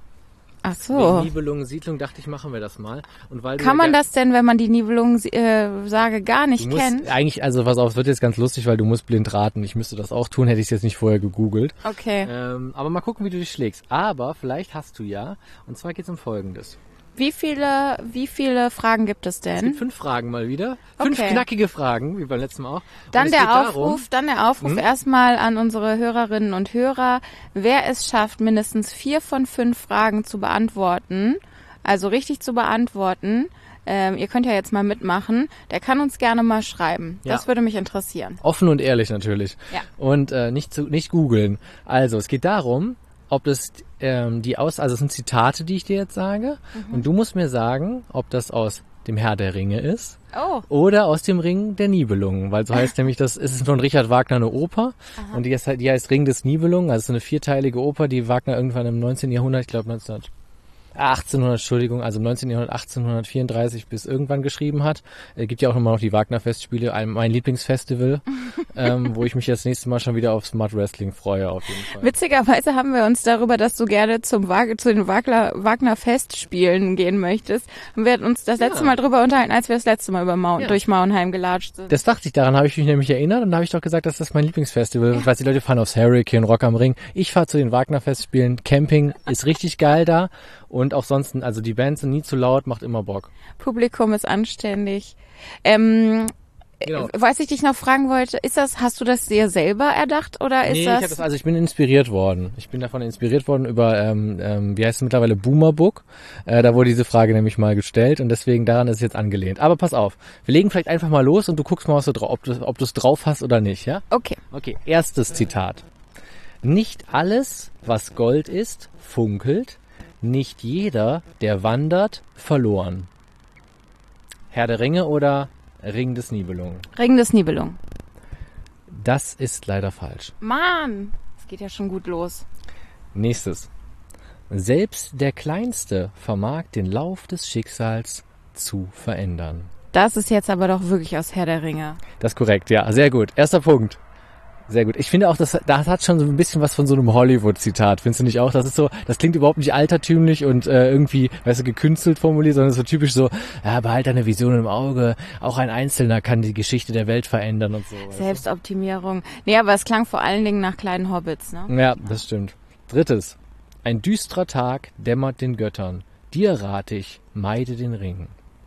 Ach Wegen so. Nibelungensiedlung dachte ich, machen wir das mal. Und weil du Kann ja man gar- das denn, wenn man die Nibelungen-Sage gar Du nicht musst kennt? eigentlich, also pass auf, es wird jetzt ganz lustig, weil du musst blind raten. Ich müsste das auch tun, hätte ich es jetzt nicht vorher gegoogelt. Okay. Ähm, aber mal gucken, wie du dich schlägst. Aber vielleicht hast du ja. Und zwar geht es um Folgendes. Wie viele, wie viele Fragen gibt es Es gibt denn? fünf Fragen mal wieder. Fünf Okay. knackige Fragen, wie beim letzten Mal auch. Und Dann es der geht Aufruf, darum- dann der Aufruf Hm? erstmal an unsere Hörerinnen und Hörer, wer es schafft, mindestens vier von fünf Fragen zu beantworten, also richtig zu beantworten, ähm, ihr könnt ja jetzt mal mitmachen, der kann uns gerne mal schreiben. Ja. Das würde mich interessieren. Offen und ehrlich natürlich. Ja. Und äh, nicht zu, nicht googeln. Also, es geht darum, ob das ähm, die aus, also es sind Zitate, die ich dir jetzt sage. Mhm. Und du musst mir sagen, ob das aus dem Herr der Ringe ist Oh, oder aus dem Ring der Nibelungen. Weil so heißt nämlich, das ist von Richard Wagner eine Oper. Und die heißt, die heißt Ring des Nibelungen. Also so eine vierteilige Oper, die Wagner irgendwann im neunzehnten Jahrhundert, ich glaube neunzehnhundert achtzehnhundert, Entschuldigung, also im neunzehnten Jahrhundert, achtzehnhundertvierunddreißig bis irgendwann geschrieben hat. Es gibt ja auch immer noch die Wagner-Festspiele, ein, mein Lieblingsfestival, ähm, wo ich mich das nächste Mal schon wieder auf Smart Wrestling freue, auf jeden Fall. witzigerweise haben wir uns darüber, dass du gerne zum Wag zu den Wagner, Wagner Festspielen gehen möchtest, haben wir uns das letzte Ja. Mal drüber unterhalten, als wir das letzte Mal über Mau Ja. durch Mauenheim gelatscht sind. Das dachte ich, daran habe ich mich nämlich erinnert und da habe ich doch gesagt, dass das mein Lieblingsfestival ist. Ich weiß, die Leute fahren aufs Hurricane, Rock am Ring. Ich fahre zu den Wagner-Festspielen. Camping ist richtig geil da und auch sonst, also die Bands sind nie zu laut, macht immer Bock. Publikum ist anständig. Ähm, Genau. äh, was ich dich noch fragen wollte, ist das, hast du das dir selber erdacht oder ist Nee, ich das? hab das, also ich bin inspiriert worden. Ich bin davon inspiriert worden über, ähm, ähm, wie heißt es mittlerweile, Boomerbook. Äh, da wurde diese Frage nämlich mal gestellt und deswegen daran ist es jetzt angelehnt. Aber pass auf, wir legen vielleicht einfach mal los und du guckst mal, was du drauf, ob du ob du es drauf hast oder nicht, ja? Okay. Okay, erstes Zitat. Nicht alles, was Gold ist, funkelt. Nicht jeder, der wandert, verloren. Herr der Ringe oder Ring des Nibelungen? Ring des Nibelungen. Das ist leider falsch. Mann, es geht ja schon gut los. Nächstes. Selbst der Kleinste vermag den Lauf des Schicksals zu verändern. Das ist jetzt aber doch wirklich aus Herr der Ringe. Das ist korrekt, ja. Sehr gut. Erster Punkt. Sehr gut. Ich finde auch, das, das hat schon so ein bisschen was von so einem Hollywood-Zitat. Findest du nicht auch? Das ist so, das klingt überhaupt nicht altertümlich und äh, irgendwie, weißt du, gekünstelt formuliert, sondern so typisch so, ja, behalt deine Vision im Auge. Auch ein Einzelner kann die Geschichte der Welt verändern und so. weißt du? Selbstoptimierung. Nee, aber es klang vor allen Dingen nach kleinen Hobbits, ne? Ja, das stimmt. Drittes. Ein düsterer Tag dämmert den Göttern. Dir rat ich, meide den Ring.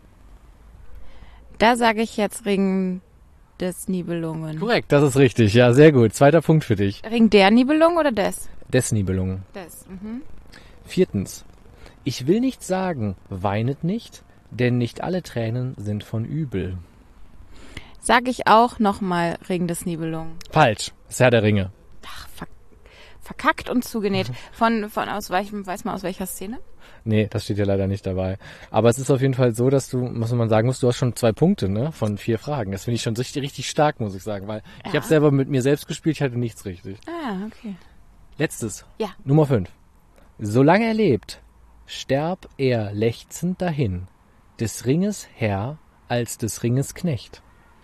Da sage ich jetzt Ring des Nibelungen. Korrekt, das ist richtig. Ja, sehr gut. Zweiter Punkt für dich. Ring der Nibelung oder des? Des Nibelungen. Des. Mhm. Viertens. Ich will nicht sagen, weinet nicht, denn nicht alle Tränen sind von übel. Sag ich auch nochmal Ring des Nibelungen. Falsch. Das ist Herr der Ringe. Ach, ver verkackt und zugenäht. Von, von aus welchem, weiß man aus welcher Szene? Nee, das steht ja leider nicht dabei. Aber es ist auf jeden Fall so, dass du, muss man sagen muss, du hast schon zwei Punkte, ne, von vier Fragen. Das finde ich schon richtig, richtig stark, muss ich sagen, weil ich Ja. habe selber mit mir selbst gespielt, ich hatte nichts richtig. Ah, okay. Letztes. Ja. Nummer fünf. Solange er lebt, sterb er lechzend dahin, des Ringes Herr als des Ringes Knecht.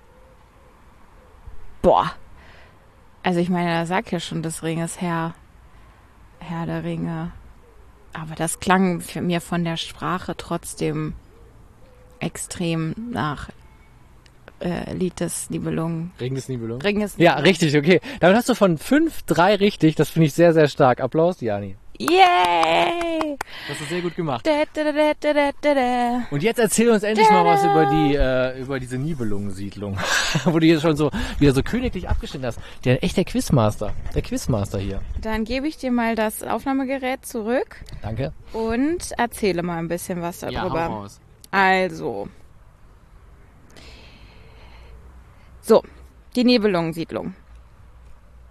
Boah. Also ich meine, da sagt ja schon des Ringes Herr. Herr der Ringe. Aber das klang für mir von der Sprache trotzdem extrem nach äh, Lied des Nibelungen. Ring des Nibelungen? Ring des Ja, Nibelungen. richtig, okay. Damit hast du von fünf, drei richtig. Das finde ich sehr, sehr stark. Applaus, Jani. Yay! Das ist sehr gut gemacht. Da, da, da, da, da, da, da. Und jetzt erzähl uns endlich mal was über die, äh, über diese Nibelungensiedlung, wo du hier schon so wieder so königlich abgeschnitten hast. Der echt der Quizmaster, der Quizmaster hier. Dann gebe ich dir mal das Aufnahmegerät zurück Danke. und erzähle mal ein bisschen was darüber. raus. Also. So, die Nibelungensiedlung.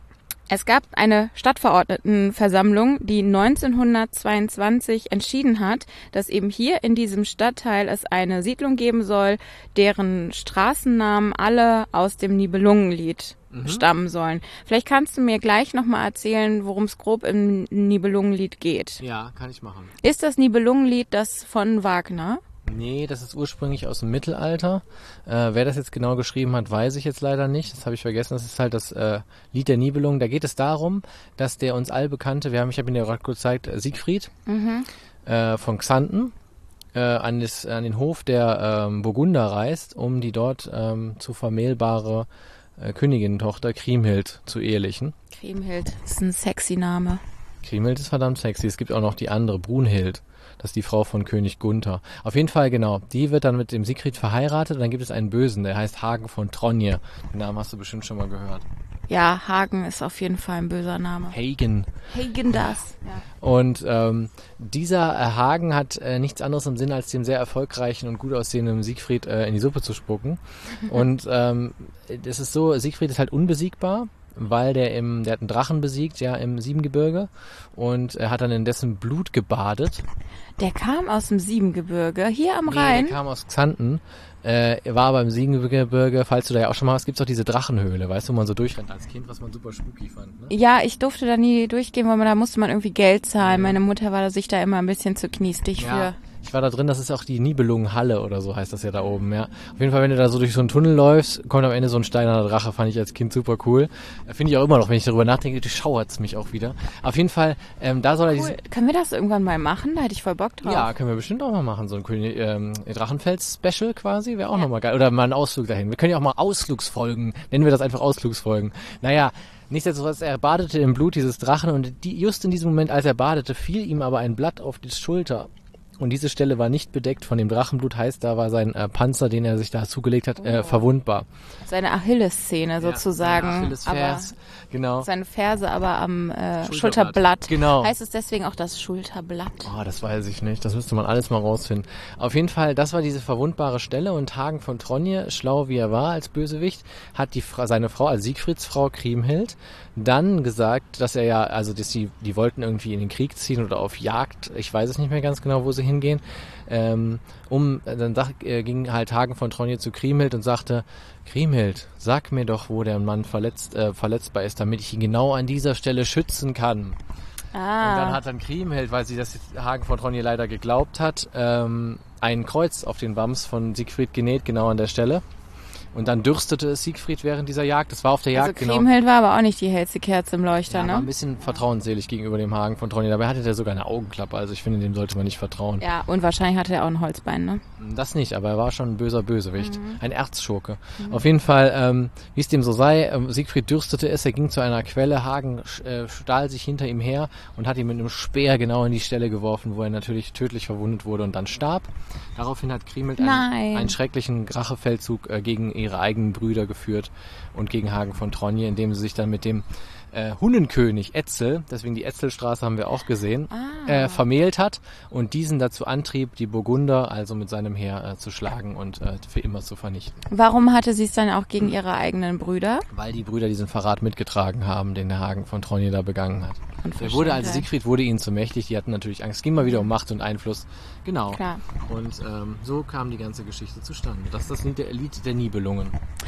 Es gab eine Stadtverordnetenversammlung, die neunzehnhundertzweiundzwanzig entschieden hat, dass eben hier in diesem Stadtteil es eine Siedlung geben soll, deren Straßennamen alle aus dem Nibelungenlied mhm. stammen sollen. Vielleicht kannst du mir gleich nochmal erzählen, worum es grob im Nibelungenlied geht. Ja, kann ich machen. Ist das Nibelungenlied das von Wagner? Nee, das ist ursprünglich aus dem Mittelalter. Äh, wer das jetzt genau geschrieben hat, weiß ich jetzt leider nicht. Das habe ich vergessen. Das ist halt das äh, Lied der Nibelungen. Da geht es darum, dass der uns allbekannte, wir haben, ich habe ihn ja gerade gezeigt, Siegfried mhm. äh, von Xanten äh, an, das, an den Hof der ähm, Burgunder reist, um die dort ähm, zu vermählbare äh, Königintochter Kriemhild zu ehelichen. Kriemhild ist ein sexy Name. Kriemhild ist verdammt sexy. Es gibt auch noch die andere, Brunhild. Das ist die Frau von König Gunther. Auf jeden Fall, genau. Die wird dann mit dem Siegfried verheiratet und dann gibt es einen Bösen, der heißt Hagen von Tronje. Den Namen hast du bestimmt schon mal gehört. Ja, Hagen ist auf jeden Fall ein böser Name. Hagen. Hagen das. Ja. Und ähm, dieser äh, Hagen hat äh, nichts anderes im Sinn, als dem sehr erfolgreichen und gut aussehenden Siegfried äh, in die Suppe zu spucken. Und ähm, es ist so, Siegfried ist halt unbesiegbar, weil der im, der hat einen Drachen besiegt, ja, im Siebengebirge und er hat dann in dessen Blut gebadet. Der kam aus dem Siebengebirge, hier am nee, Rhein? Der kam aus Xanten, äh, war aber im Siebengebirge, falls du da ja auch schon mal hast, gibt's auch diese Drachenhöhle, weißt du, wo man so durchrennt als Kind, was man super spooky fand, ne? Ja, ich durfte da nie durchgehen, weil man, da musste man irgendwie Geld zahlen. Meine Mutter war sich da immer ein bisschen zu kniestig ja. für. Ich war da drin, das ist auch die Nibelungenhalle oder so heißt das ja da oben, ja. Auf jeden Fall, wenn du da so durch so einen Tunnel läufst, kommt am Ende so ein steinerner Drache, fand ich als Kind super cool. Finde ich auch immer noch, wenn ich darüber nachdenke, schauert's mich auch wieder. Auf jeden Fall, ähm, da soll er cool. diese... Können wir das irgendwann mal machen? Da hätte ich voll Bock drauf. Ja, können wir bestimmt auch mal machen, so ein König, ähm, Drachenfels-Special quasi, wäre auch ja. nochmal geil. Oder mal einen Ausflug dahin. Wir können ja auch mal Ausflugsfolgen, nennen wir das einfach Ausflugsfolgen. Naja, nichtsdestotrotz, er badete im Blut dieses Drachen und die, just in diesem Moment, als er badete, fiel ihm aber ein Blatt auf die Schulter. Und diese Stelle war nicht bedeckt von dem Drachenblut, heißt, da war sein äh, Panzer, den er sich da zugelegt hat, äh, verwundbar. Seine Achillessehne sozusagen. Ja, Achillesferse, genau. Seine Ferse aber am äh, Schulterblatt. Schulterblatt. Genau. Heißt es deswegen auch das Schulterblatt? Oh, das weiß ich nicht. Das müsste man alles mal rausfinden. Auf jeden Fall, das war diese verwundbare Stelle und Hagen von Tronje, schlau wie er war als Bösewicht, hat die Fra- seine Frau, also Siegfrieds Frau Kriemhild, dann gesagt, dass er ja, also dass die, die wollten irgendwie in den Krieg ziehen oder auf Jagd, ich weiß es nicht mehr ganz genau, wo sie hingehen, ähm, um, dann sag, äh, ging halt Hagen von Tronje zu Kriemhild und sagte, Kriemhild, sag mir doch, wo der Mann verletzt, äh, verletzbar ist, damit ich ihn genau an dieser Stelle schützen kann. Ah. Und dann hat dann Kriemhild, weil sie das Hagen von Tronje leider geglaubt hat, ähm, ein Kreuz auf den Wams von Siegfried genäht, genau an der Stelle. Und dann dürstete es Siegfried während dieser Jagd. Das war auf der Jagd, also Kriemhild genau. war aber auch nicht die hellste Kerze im Leuchter, ja, ne? war ein bisschen vertrauensselig gegenüber dem Hagen von Tronje. Dabei hatte der sogar eine Augenklappe. Also ich finde, dem sollte man nicht vertrauen. Ja, und wahrscheinlich hatte er auch ein Holzbein, ne? Das nicht, aber er war schon ein böser Bösewicht. Mhm. Ein Erzschurke. Mhm. Auf jeden Fall, ähm, wie es dem so sei, ähm, Siegfried dürstete es. Er ging zu einer Quelle. Hagen äh, stahl sich hinter ihm her und hat ihn mit einem Speer genau in die Stelle geworfen, wo er natürlich tödlich verwundet wurde und dann starb. Daraufhin hat Kriemhild einen, einen schrecklichen Rachefeldzug äh, gegen ihre eigenen Brüder geführt und gegen Hagen von Tronje, indem sie sich dann mit dem äh, Hunnenkönig Etzel, deswegen die Etzelstraße haben wir auch gesehen, ah. äh, vermählt hat und diesen dazu antrieb, die Burgunder also mit seinem Heer äh, zu schlagen und äh, für immer zu vernichten. Warum hatte sie es dann auch gegen ihre eigenen Brüder? Weil die Brüder diesen Verrat mitgetragen haben, den der Hagen von Tronje da begangen hat. Er wurde also Siegfried wurde ihnen zu mächtig, die hatten natürlich Angst. Es ging mal wieder um Macht und Einfluss. Genau. Klar. Und ähm, so kam die ganze Geschichte zustande. Das ist das Lied der, Lied der Nibelungen.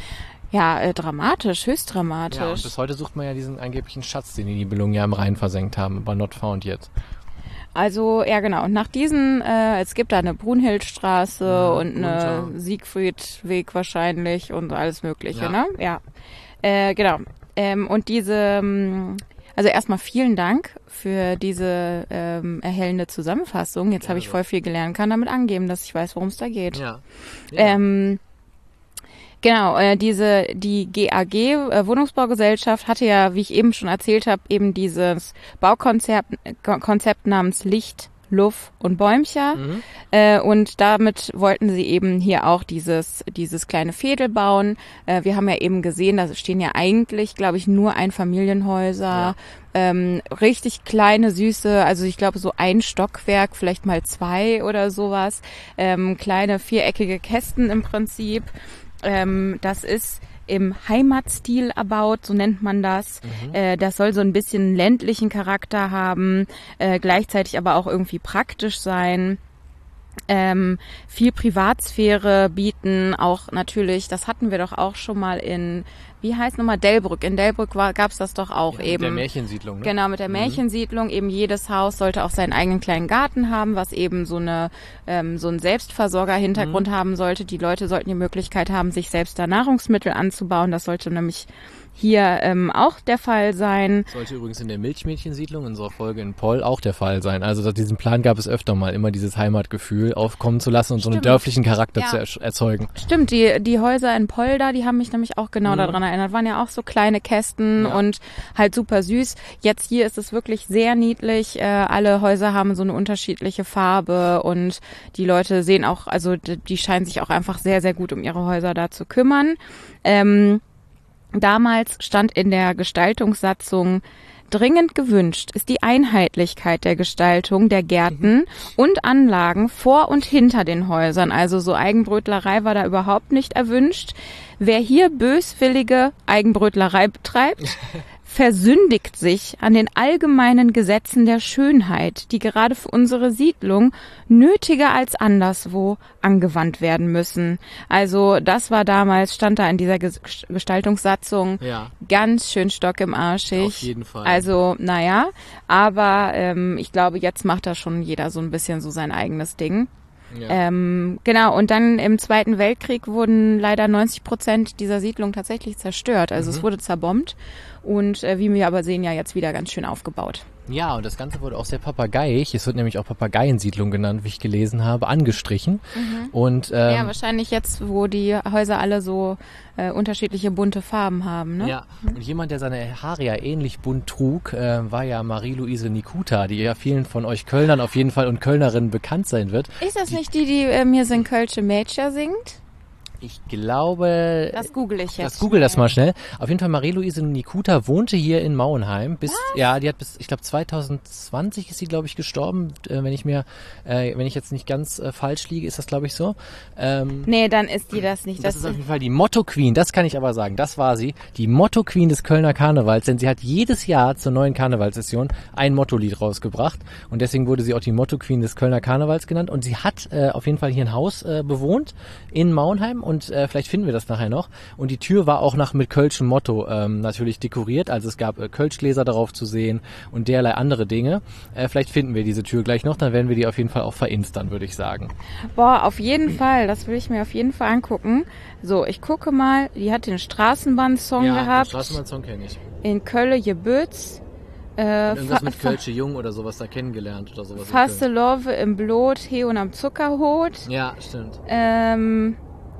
Ja, äh, dramatisch, höchst dramatisch. Ja, und bis heute sucht man ja diesen angeblichen Schatz, den die Nibelungen ja im Rhein versenkt haben, aber not found yet. Also, ja genau, und nach diesen, äh, es gibt da eine Brunhildstraße ja, und eine Siegfriedweg wahrscheinlich und alles mögliche, ja. ne? Ja, äh, genau. Ähm, und diese, also erstmal vielen Dank für diese ähm, erhellende Zusammenfassung. Jetzt ja, habe ich voll viel gelernt, kann damit angeben, dass ich weiß, worum es da geht. Ja. ja. Ähm, Genau, äh, diese die G A G äh, Wohnungsbaugesellschaft hatte ja, wie ich eben schon erzählt habe, eben dieses Baukonzept Konzept namens Licht, Luft und Bäumcher mhm. äh, und damit wollten sie eben hier auch dieses dieses kleine Veedel bauen. Äh, wir haben ja eben gesehen, da stehen ja eigentlich, glaube ich, nur Einfamilienhäuser. Ja. Ähm, richtig kleine, süße, also ich glaube so ein Stockwerk, vielleicht mal zwei oder sowas. Ähm, kleine viereckige Kästen im Prinzip. Ähm, das ist im Heimatstil erbaut, so nennt man das. Mhm. Äh, das soll so ein bisschen ländlichen Charakter haben, äh, gleichzeitig aber auch irgendwie praktisch sein. Ähm, viel Privatsphäre bieten, auch natürlich, das hatten wir doch auch schon mal in, wie heißt nochmal, Delbrück. In Delbrück gab es das doch auch ja, eben. Mit der Märchensiedlung, ne? Genau, mit der Märchensiedlung. Mhm. Eben jedes Haus sollte auch seinen eigenen kleinen Garten haben, was eben so eine ähm, so einen Selbstversorger-Hintergrund mhm. haben sollte. Die Leute sollten die Möglichkeit haben, sich selbst da Nahrungsmittel anzubauen. Das sollte nämlich hier ähm, auch der Fall sein. Sollte übrigens in der Milchmädchensiedlung, unserer Folge in Poll, auch der Fall sein. Also diesen Plan gab es öfter mal, immer dieses Heimatgefühl aufkommen zu lassen und Stimmt. so einen dörflichen Charakter ja. zu er- erzeugen. Stimmt, die die Häuser in Poll da, die haben mich nämlich auch genau mhm. daran erinnert. Waren ja auch so kleine Kästen ja. und halt super süß. Jetzt hier ist es wirklich sehr niedlich. Äh, alle Häuser haben so eine unterschiedliche Farbe und die Leute sehen auch, also die scheinen sich auch einfach sehr, sehr gut um ihre Häuser da zu kümmern. Ähm, Damals stand in der Gestaltungssatzung, dringend gewünscht ist die Einheitlichkeit der Gestaltung der Gärten mhm. und Anlagen vor und hinter den Häusern. Also so Eigenbrötlerei war da überhaupt nicht erwünscht. Wer hier böswillige Eigenbrötlerei betreibt, versündigt sich an den allgemeinen Gesetzen der Schönheit, die gerade für unsere Siedlung nötiger als anderswo angewandt werden müssen. Also das war damals, stand da in dieser Gestaltungssatzung ja. ganz schön Stock im Arschig. Auf jeden Fall. Also naja, aber ähm, ich glaube, jetzt macht da schon jeder so ein bisschen so sein eigenes Ding. Ja. Ähm, genau, und dann im Zweiten Weltkrieg wurden leider neunzig Prozent dieser Siedlung tatsächlich zerstört. Also mhm. es wurde zerbombt und äh, wie wir aber sehen, ja jetzt wieder ganz schön aufgebaut. Ja, und das Ganze wurde auch sehr papageiig. Es wird nämlich auch Papageiensiedlung genannt, wie ich gelesen habe, angestrichen. Mhm. Und, ähm, ja, wahrscheinlich jetzt, wo die Häuser alle so äh, unterschiedliche bunte Farben haben. Ne? Ja, mhm. und jemand, der seine Haare ja ähnlich bunt trug, äh, war ja Marie-Louise Nikuta, die ja vielen von euch Kölnern auf jeden Fall und Kölnerinnen bekannt sein wird. Ist das die, nicht die, die äh, mir sind Kölsche Mädchen singt? Ich glaube... Das google ich jetzt. Das google das mal schnell. Auf jeden Fall, Marie-Louise Nikuta wohnte hier in Mauenheim. Bis, ja, die hat bis, ich glaube, zwanzig zwanzig ist sie, glaube ich, gestorben. Äh, wenn ich mir, äh, wenn ich jetzt nicht ganz äh, falsch liege, ist das, glaube ich, so. Ähm, nee, dann ist die das nicht. Das, das ist auf jeden Fall die Motto-Queen, das kann ich aber sagen. Das war sie. Die Motto-Queen des Kölner Karnevals, denn sie hat jedes Jahr zur neuen Karnevalssession ein Motto-Lied rausgebracht. Und deswegen wurde sie auch die Motto-Queen des Kölner Karnevals genannt. Und sie hat äh, auf jeden Fall hier ein Haus äh, bewohnt in Mauenheim. Und äh, vielleicht finden wir das nachher noch. Und die Tür war auch nach mit Kölschem Motto ähm, natürlich dekoriert. Also es gab äh, Kölschgläser darauf zu sehen und derlei andere Dinge. Äh, vielleicht finden wir diese Tür gleich noch, dann werden wir die auf jeden Fall auch verinstern, würde ich sagen. Boah, auf jeden Fall. Das will ich mir auf jeden Fall angucken. So, ich gucke mal. Die hat den Straßenbahn-Song ja, gehabt. Ja, den Straßenbahn-Song kenne ich. In Köln-Gebütz. Äh, irgendwas fa- mit Kölsche Jung oder sowas da kennengelernt oder sowas. Faste Love im Blut, He und am Zuckerhut. Ja, stimmt. Ähm...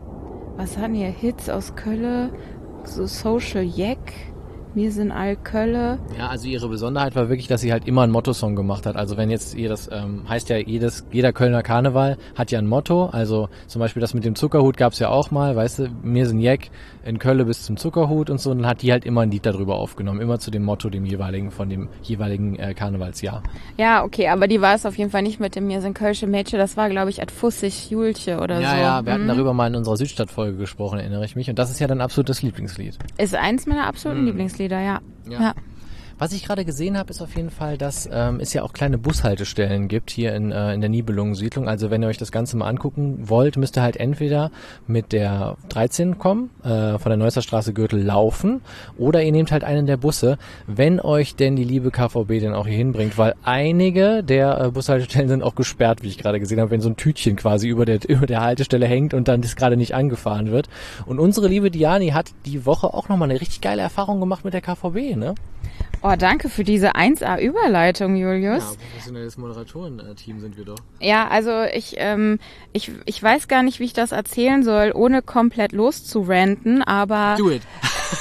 Was hatten hier? Hits aus Köln, so Social Jack, wir sind all Köln. Ja, also ihre Besonderheit war wirklich, dass sie halt immer einen Motto-Song gemacht hat. Also wenn jetzt ihr das, ähm, heißt ja jedes, jeder Kölner Karneval hat ja ein Motto. Also zum Beispiel das mit dem Zuckerhut gab's ja auch mal, weißt du, wir sind Jack in Köln bis zum Zuckerhut und so. Und dann hat die halt immer ein Lied darüber aufgenommen, immer zu dem Motto, dem jeweiligen, von dem jeweiligen äh, Karnevalsjahr. Ja, okay, aber die war es auf jeden Fall nicht mit dem Wir sind Kölsche Mädchen, das war, glaube ich, at Fussig Julche oder ja, so. Ja, ja, wir mhm. hatten darüber mal in unserer Südstadt-Folge gesprochen, erinnere ich mich. Und das ist ja dein absolutes Lieblingslied. Ist eins meiner absoluten mhm. Lieblingslieder, ja. Ja. ja. Was ich gerade gesehen habe, ist auf jeden Fall, dass ähm, es ja auch kleine Bushaltestellen gibt hier in, äh, in der Nibelungensiedlung. Also wenn ihr euch das Ganze mal angucken wollt, müsst ihr halt entweder mit der dreizehn kommen, äh, von der Neusser Straße Gürtel laufen, oder ihr nehmt halt einen der Busse, wenn euch denn die liebe K V B denn auch hier hinbringt, weil einige der äh, Bushaltestellen sind auch gesperrt, wie ich gerade gesehen habe, wenn so ein Tütchen quasi über der, über der Haltestelle hängt und dann das gerade nicht angefahren wird. Und unsere liebe Diani hat die Woche auch nochmal eine richtig geile Erfahrung gemacht mit der K V B, ne? Oh, danke für diese eins A Überleitung, Julius. Ja, professionelles Moderatoren-Team sind wir doch. Ja, also ich, ähm, ich, ich weiß gar nicht, wie ich das erzählen soll, ohne komplett loszuranten, aber Do it.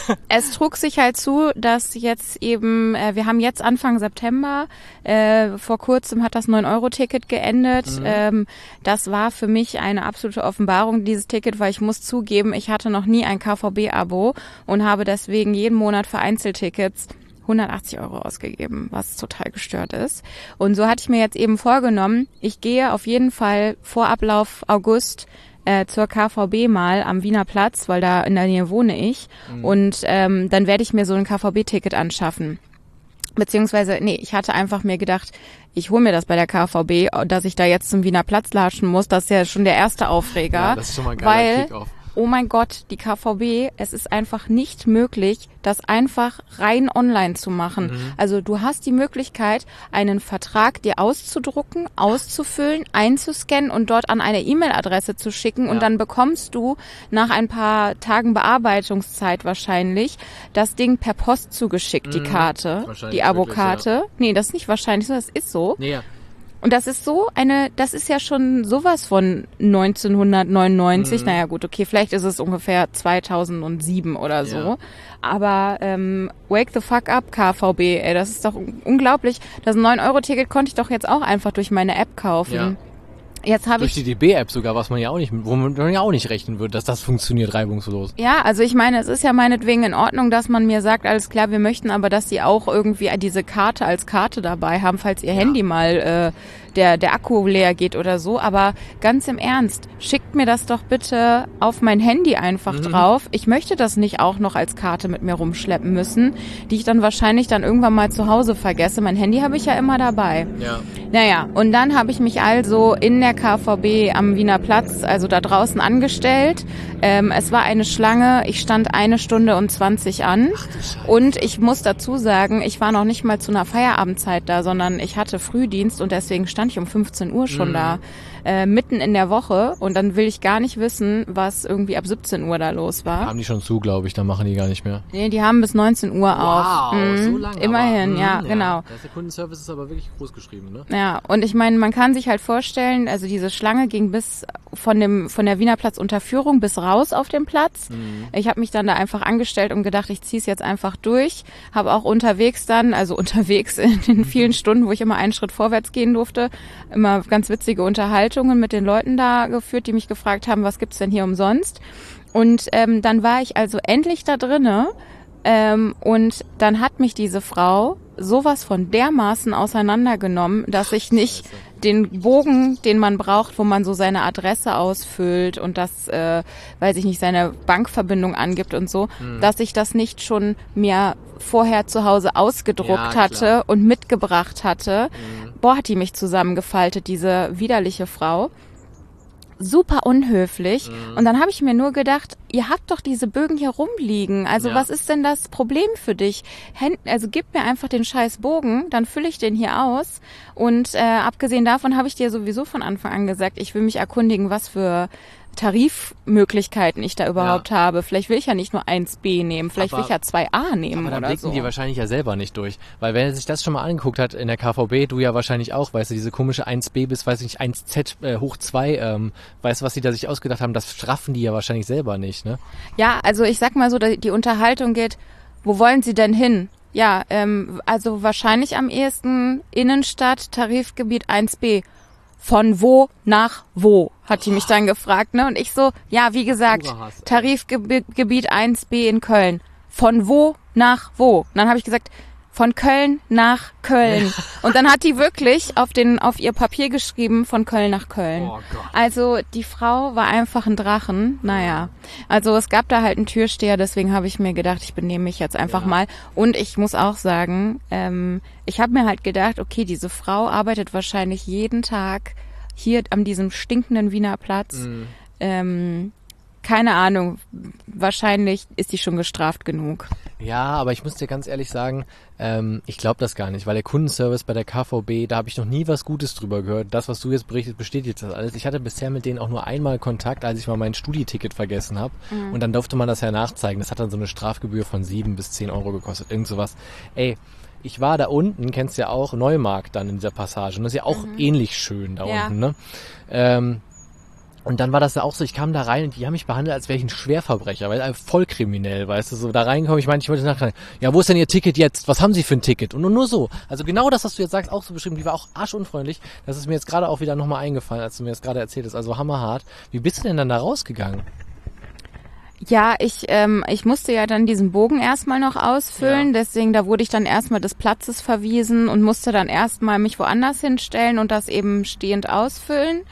Es trug sich halt zu, dass jetzt eben, äh, wir haben jetzt Anfang September, äh, vor kurzem hat das neun Euro Ticket geendet. Mhm. Ähm, das war für mich eine absolute Offenbarung, dieses Ticket, weil ich muss zugeben, ich hatte noch nie ein K V B-Abo und habe deswegen jeden Monat für Einzeltickets hundertachtzig Euro ausgegeben, was total gestört ist. Und so hatte ich mir jetzt eben vorgenommen, ich gehe auf jeden Fall vor Ablauf August äh, zur K V B mal am Wiener Platz, weil da in der Nähe wohne ich. Mhm. Und ähm, dann werde ich mir so ein K V B-Ticket anschaffen. Beziehungsweise, nee, ich hatte einfach mir gedacht, ich hole mir das bei der K V B, dass ich da jetzt zum Wiener Platz latschen muss. Das ist ja schon der erste Aufreger. Ja, das ist schon mal ein geiler weil, Kick-Off. Oh mein Gott, die K V B, es ist einfach nicht möglich, das einfach rein online zu machen. Mhm. Also du hast die Möglichkeit, einen Vertrag dir auszudrucken, auszufüllen, einzuscannen und dort an eine E-Mail-Adresse zu schicken ja. und dann bekommst du nach ein paar Tagen Bearbeitungszeit wahrscheinlich das Ding per Post zugeschickt, mhm. die Karte, die Abokarte. Ja. Nee, das ist nicht wahrscheinlich so, das ist so. Nee, ja. Und das ist so eine, das ist ja schon sowas von neunzehnhundertneunundneunzig. Mhm. Naja gut, okay, vielleicht ist es ungefähr zweitausendsieben oder so. Ja. Aber ähm, wake the fuck up, K V B, ey, das ist doch unglaublich. Das neun Euro Ticket konnte ich doch jetzt auch einfach durch meine App kaufen. Ja. Jetzt habe ich durch die D B-App sogar, was man ja auch nicht, womit man ja auch nicht rechnen würde, dass das funktioniert reibungslos. Ja, also ich meine, es ist ja meinetwegen in Ordnung, dass man mir sagt, alles klar, wir möchten aber, dass sie auch irgendwie diese Karte als Karte dabei haben, falls ihr ja. Handy mal äh, der der Akku leer geht oder so. Aber ganz im Ernst, schickt mir das doch bitte auf mein Handy einfach mhm. drauf. Ich möchte das nicht auch noch als Karte mit mir rumschleppen müssen, die ich dann wahrscheinlich dann irgendwann mal zu Hause vergesse. Mein Handy habe ich ja immer dabei. Ja. Naja, und dann habe ich mich also in der K V B am Wiener Platz, also da draußen angestellt. Ähm, es war eine Schlange, ich stand eine Stunde und zwanzig an. Ach, und ich muss dazu sagen, ich war noch nicht mal zu einer Feierabendzeit da, sondern ich hatte Frühdienst und deswegen stand ich um fünfzehn Uhr schon mhm. da, äh, mitten in der Woche. Und dann will ich gar nicht wissen, was irgendwie ab siebzehn Uhr da los war. Haben die schon zu, glaube ich, dann machen die gar nicht mehr. Nee, die haben bis neunzehn Uhr wow, auf. Mhm. so lange. Immerhin, aber, ja, mh, genau. Ja. Der Kundenservice ist aber wirklich groß geschrieben, ne? Ja, und ich meine, man kann sich halt vorstellen, also diese Schlange ging bis von dem von der Wiener Platzunterführung bis raus auf den Platz. Mhm. Ich habe mich dann da einfach angestellt und gedacht, ich ziehe es jetzt einfach durch. Habe auch unterwegs dann, also unterwegs in den vielen Stunden, wo ich immer einen Schritt vorwärts gehen durfte, immer ganz witzige Unterhaltungen mit den Leuten da geführt, die mich gefragt haben, was gibt's denn hier umsonst? Und ähm, dann war ich also endlich da drinne ähm, und dann hat mich diese Frau sowas von dermaßen auseinandergenommen, dass ich nicht den Bogen, den man braucht, wo man so seine Adresse ausfüllt und das, äh, weiß ich nicht, seine Bankverbindung angibt und so, hm. dass ich das nicht schon mir vorher zu Hause ausgedruckt ja, hatte und mitgebracht hatte. Hm. Boah, hat die mich zusammengefaltet, diese widerliche Frau. Super unhöflich. Mhm. Und dann habe ich mir nur gedacht, ihr habt doch diese Bögen hier rumliegen. Also ja. was ist denn das Problem für dich? Also gib mir einfach den scheiß Bogen, dann fülle ich den hier aus. Und äh, abgesehen davon habe ich dir sowieso von Anfang an gesagt, ich will mich erkundigen, was für Tarifmöglichkeiten ich da überhaupt ja. habe. Vielleicht will ich ja nicht nur eins B nehmen, vielleicht aber, will ich ja zwei A nehmen aber dann oder blicken so. Die wahrscheinlich ja selber nicht durch. Weil wenn er sich das schon mal angeguckt hat in der K V B, du ja wahrscheinlich auch, weißt du, diese komische eins B bis, weiß ich nicht, eins Z äh, hoch zwei, ähm, weißt du, was die da sich ausgedacht haben, das straffen die ja wahrscheinlich selber nicht, ne? Ja, also ich sag mal so, die Unterhaltung geht, wo wollen sie denn hin? Ja, ähm, also wahrscheinlich am ehesten Innenstadt, Tarifgebiet eins B. Von wo nach wo, hat die mich dann gefragt, ne? Und ich so, ja, wie gesagt, Tarifgebiet eins B in Köln. Von wo nach wo? Und dann habe ich gesagt, von Köln nach Köln. Und dann hat die wirklich auf den auf ihr Papier geschrieben, von Köln nach Köln. Oh Gott. Also die Frau war einfach ein Drachen. Naja, also es gab da halt einen Türsteher, deswegen habe ich mir gedacht, ich benehme mich jetzt einfach ja. mal. Und ich muss auch sagen, ähm, ich habe mir halt gedacht, okay, diese Frau arbeitet wahrscheinlich jeden Tag hier an diesem stinkenden Wiener Platz. Mhm. Ähm, keine Ahnung, wahrscheinlich ist die schon gestraft genug. Ja, aber ich muss dir ganz ehrlich sagen, ähm, ich glaube das gar nicht, weil der Kundenservice bei der K V B, da habe ich noch nie was Gutes drüber gehört. Das, was du jetzt berichtet, bestätigt das alles. Ich hatte bisher mit denen auch nur einmal Kontakt, als ich mal mein Studieticket vergessen habe. Mhm. Und dann durfte man das ja nachzeigen. Das hat dann so eine Strafgebühr von sieben bis zehn Euro gekostet, irgend sowas. Ey, ich war da unten, kennst ja auch, Neumarkt dann in dieser Passage. Und das ist ja auch mhm. ähnlich schön da ja. unten, ne? Ähm, Und dann war das ja auch so, ich kam da rein und die haben mich behandelt, als wäre ich ein Schwerverbrecher, weil also voll kriminell, weißt du, so da reinkomme, ich meine, ich wollte nachfragen, ja, wo ist denn Ihr Ticket jetzt? Was haben Sie für ein Ticket? Und nur, nur so. Also genau das, was du jetzt sagst, auch so beschrieben, die war auch arschunfreundlich. Das ist mir jetzt gerade auch wieder nochmal eingefallen, als du mir das gerade erzählt hast. Also hammerhart. Wie bist du denn dann da rausgegangen? Ja, ich ähm, ich musste ja dann diesen Bogen erstmal noch ausfüllen, ja. deswegen da wurde ich dann erstmal des Platzes verwiesen und musste dann erstmal mich woanders hinstellen und das eben stehend ausfüllen.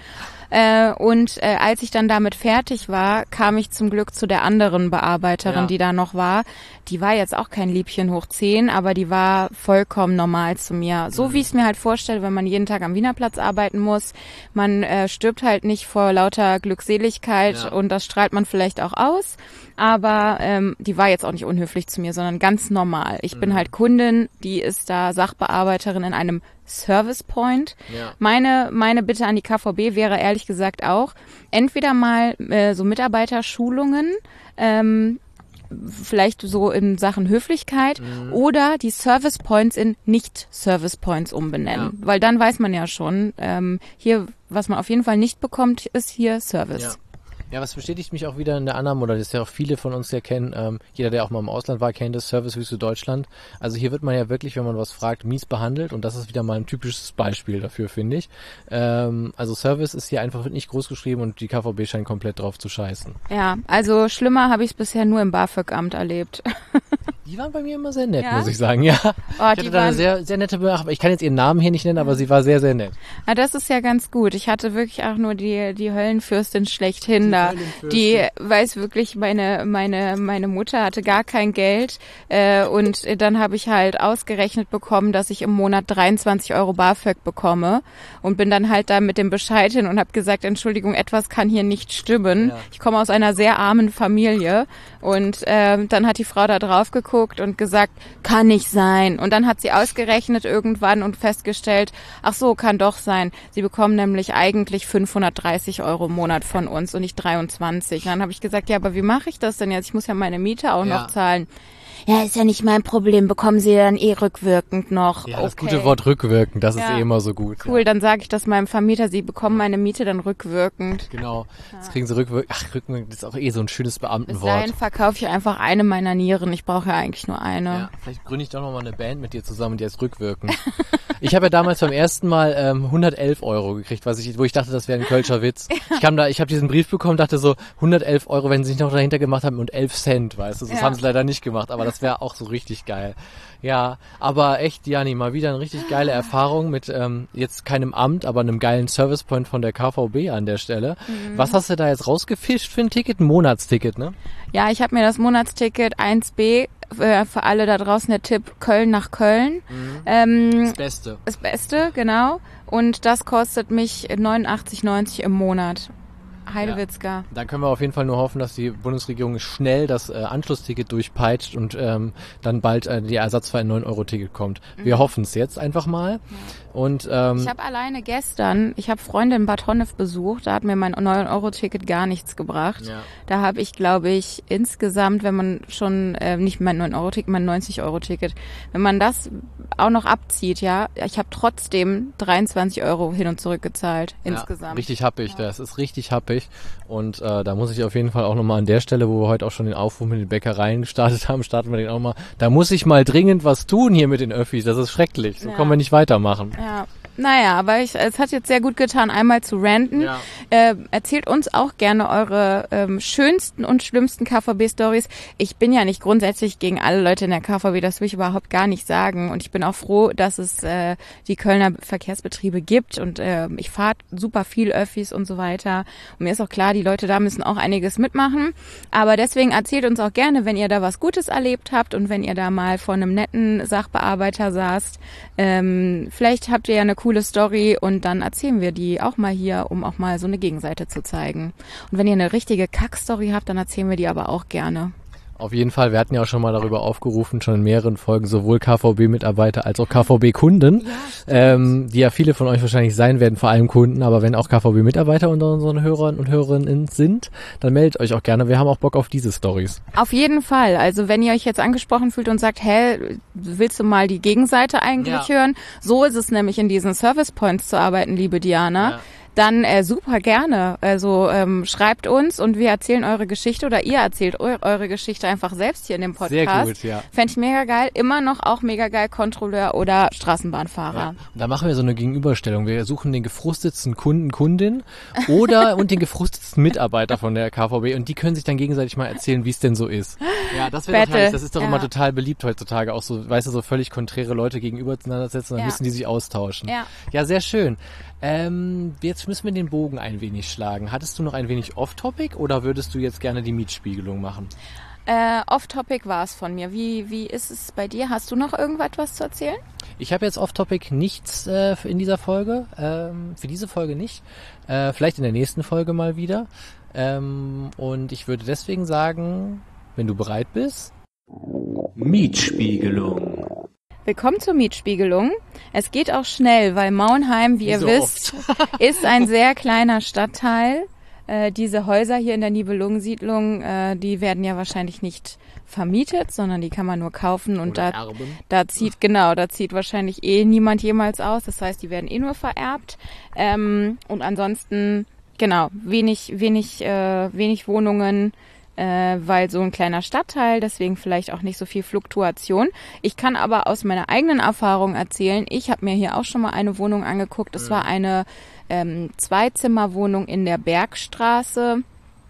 Äh, und äh, als ich dann damit fertig war, kam ich zum Glück zu der anderen Bearbeiterin, ja. die da noch war. Die war jetzt auch kein Liebchen hoch zehn, aber die war vollkommen normal zu mir. So mhm. wie ich es mir halt vorstelle, wenn man jeden Tag am Wiener Platz arbeiten muss. Man äh, stirbt halt nicht vor lauter Glückseligkeit ja. und das strahlt man vielleicht auch aus. Aber ähm, die war jetzt auch nicht unhöflich zu mir, sondern ganz normal. Ich mhm. bin halt Kundin, die ist da Sachbearbeiterin in einem Service Point. Ja. Meine meine Bitte an die K V B wäre ehrlich gesagt auch, entweder mal äh, so Mitarbeiterschulungen, ähm, vielleicht so in Sachen Höflichkeit mhm. oder die Service Points in Nicht-Service Points umbenennen. Ja. Weil dann weiß man ja schon, ähm, hier, was man auf jeden Fall nicht bekommt, ist hier Service. Ja. Ja, was bestätigt mich auch wieder in der Annahme, oder das ja auch viele von uns ja kennen, ähm, jeder, der auch mal im Ausland war, kennt das, Servicewüste Deutschland. Also hier wird man ja wirklich, wenn man was fragt, mies behandelt und das ist wieder mal ein typisches Beispiel dafür, finde ich. Ähm, also Service ist hier einfach nicht groß geschrieben und die K V B scheint komplett drauf zu scheißen. Ja, also schlimmer habe ich es bisher nur im BAföG-Amt erlebt. Die waren bei mir immer sehr nett, ja? muss ich sagen, ja. Oh, ich hatte da eine sehr, sehr nette Beachtung. Ich kann jetzt ihren Namen hier nicht nennen, aber sie war sehr, sehr nett. Ja, das ist ja ganz gut. Ich hatte wirklich auch nur die, die Höllenfürstin schlechthin da. Die weiß wirklich, meine, meine, meine Mutter hatte gar kein Geld, äh, und dann habe ich halt ausgerechnet bekommen, dass ich im Monat dreiundzwanzig Euro BAföG bekomme und bin dann halt da mit dem Bescheid hin und habe gesagt, Entschuldigung, etwas kann hier nicht stimmen. Ja. Ich komme aus einer sehr armen Familie und äh, dann hat die Frau da drauf geguckt und gesagt, kann nicht sein. Und dann hat sie ausgerechnet irgendwann und festgestellt, ach so, kann doch sein. Sie bekommen nämlich eigentlich fünfhundertdreißig Euro im Monat von uns und nicht dreiundzwanzig. Und dann habe ich gesagt, ja, aber wie mache ich das denn jetzt? Ich muss ja meine Miete auch ja. noch zahlen. Ja, ist ja nicht mein Problem, bekommen Sie dann eh rückwirkend noch. Ja, okay. Das gute Wort rückwirkend, das ja. ist eh immer so gut. Cool, ja. dann sage ich das meinem Vermieter, Sie bekommen meine Miete dann rückwirkend. Genau, ja. das kriegen Sie rückwirkend. Ach, rückwirkend ist auch eh so ein schönes Beamtenwort. Bis dahin verkaufe ich einfach eine meiner Nieren, ich brauche ja eigentlich nur eine. Ja, vielleicht gründe ich doch nochmal eine Band mit dir zusammen, die heißt Rückwirkend. Ich habe ja damals beim ersten Mal ähm, hundertelf Euro gekriegt, was ich, wo ich dachte, das wäre ein Kölscher Witz. Ja. Ich kam da, ich habe diesen Brief bekommen, dachte so, hundertelf Euro, wenn sie sich noch dahinter gemacht haben und elf Cent, weißt du, das ja. haben sie leider nicht gemacht, aber das wäre auch so richtig geil. Ja, aber echt, Diani, mal wieder eine richtig geile Erfahrung mit ähm, jetzt keinem Amt, aber einem geilen Servicepoint von der K V B an der Stelle. Mhm. Was hast du da jetzt rausgefischt für ein Ticket? Ein Monatsticket, ne? Ja, ich habe mir das Monatsticket eins B, äh, für alle da draußen der Tipp, Köln nach Köln. Mhm. Ähm, das Beste. Das Beste, genau. Und das kostet mich neunundachtzig neunzig im Monat. Heidewitzka. Ja. Dann können wir auf jeden Fall nur hoffen, dass die Bundesregierung schnell das äh, Anschlussticket durchpeitscht und ähm, dann bald äh, die ersatzfreie neun Euro Ticket kommt. Mhm. Wir hoffen es jetzt einfach mal. Ja. Und ähm, ich habe alleine gestern, ich habe Freunde in Bad Honnef besucht, da hat mir mein neun Euro Ticket gar nichts gebracht. Ja. Da habe ich, glaube ich, insgesamt, wenn man schon, äh, nicht mein neun Euro Ticket, mein neunzig Euro Ticket, wenn man das auch noch abzieht, ja, ich habe trotzdem dreiundzwanzig Euro hin und zurück gezahlt, ja, insgesamt. Richtig happig, ja. Das ist richtig happig. Und äh, da muss ich auf jeden Fall auch nochmal an der Stelle, wo wir heute auch schon den Aufruf mit den Bäckereien gestartet haben, starten wir den auch mal. Da muss ich mal dringend was tun hier mit den Öffis. Das ist schrecklich. So ja. können wir nicht weitermachen. Ja. Naja, aber ich, es hat jetzt sehr gut getan, einmal zu ranten. Ja. Äh, erzählt uns auch gerne eure ähm, schönsten und schlimmsten K V B-Stories. Ich bin ja nicht grundsätzlich gegen alle Leute in der K V B, das will ich überhaupt gar nicht sagen. Und ich bin auch froh, dass es äh, die Kölner Verkehrsbetriebe gibt. Und äh, ich fahre super viel Öffis und so weiter. Und mir ist auch klar, die Leute da müssen auch einiges mitmachen. Aber deswegen erzählt uns auch gerne, wenn ihr da was Gutes erlebt habt und wenn ihr da mal vor einem netten Sachbearbeiter saßt. Ähm, vielleicht habt ihr ja eine coole Story und dann erzählen wir die auch mal hier, um auch mal so eine Gegenseite zu zeigen. Und wenn ihr eine richtige Kack-Story habt, dann erzählen wir die aber auch gerne. Auf jeden Fall, wir hatten ja auch schon mal darüber aufgerufen, schon in mehreren Folgen, sowohl K V B-Mitarbeiter als auch K V B-Kunden, ja, ähm, die ja viele von euch wahrscheinlich sein werden, vor allem Kunden, aber wenn auch K V B-Mitarbeiter unter unseren Hörern und Hörerinnen sind, dann meldet euch auch gerne, wir haben auch Bock auf diese Stories. Auf jeden Fall, also wenn ihr euch jetzt angesprochen fühlt und sagt, hä, willst du mal die Gegenseite eigentlich ja. hören? So ist es nämlich in diesen Service Points zu arbeiten, liebe Diana. Ja. Dann äh, super gerne. Also ähm, schreibt uns und wir erzählen eure Geschichte oder ihr erzählt eu- eure Geschichte einfach selbst hier in dem Podcast. Sehr gut, ja. Fände ich mega geil. Immer noch auch mega geil Kontrolleur oder Straßenbahnfahrer. Ja. Da machen wir so eine Gegenüberstellung. Wir suchen den gefrustetsten Kunden, Kundin oder und den gefrustetsten Mitarbeiter von der K V B und die können sich dann gegenseitig mal erzählen, wie es denn so ist. Ja, das wäre doch herrlich. Das ist doch ja. immer total beliebt heutzutage. Auch so, weißt du, so völlig konträre Leute gegenüber zueinander setzen, dann ja. müssen die sich austauschen. Ja, ja sehr schön. Ähm, jetzt müssen wir den Bogen ein wenig schlagen. Hattest du noch ein wenig Off-Topic oder würdest du jetzt gerne die Mietspiegelung machen? Äh, Off-Topic war es von mir. Wie, wie ist es bei dir? Hast du noch irgendwas zu erzählen? Ich habe jetzt Off-Topic nichts äh, in dieser Folge, ähm, für diese Folge nicht. Äh, vielleicht in der nächsten Folge mal wieder. Ähm, und ich würde deswegen sagen, wenn du bereit bist... Mietspiegelung. Willkommen zur Mietspiegelung. Es geht auch schnell, weil Mauenheim, wie, wie ihr so wisst, ist ein sehr kleiner Stadtteil. Äh, diese Häuser hier in der Nibelungensiedlung, äh, die werden ja wahrscheinlich nicht vermietet, sondern die kann man nur kaufen und Oder da, erben. da zieht, genau, da zieht wahrscheinlich eh niemand jemals aus. Das heißt, die werden eh nur vererbt. Ähm, und ansonsten, genau, wenig, wenig, äh, wenig Wohnungen, äh, weil so ein kleiner Stadtteil, deswegen vielleicht auch nicht so viel Fluktuation. Ich kann aber aus meiner eigenen Erfahrung erzählen, ich habe mir hier auch schon mal eine Wohnung angeguckt. Es mhm. war eine ähm, Zweizimmerwohnung in der Bergstraße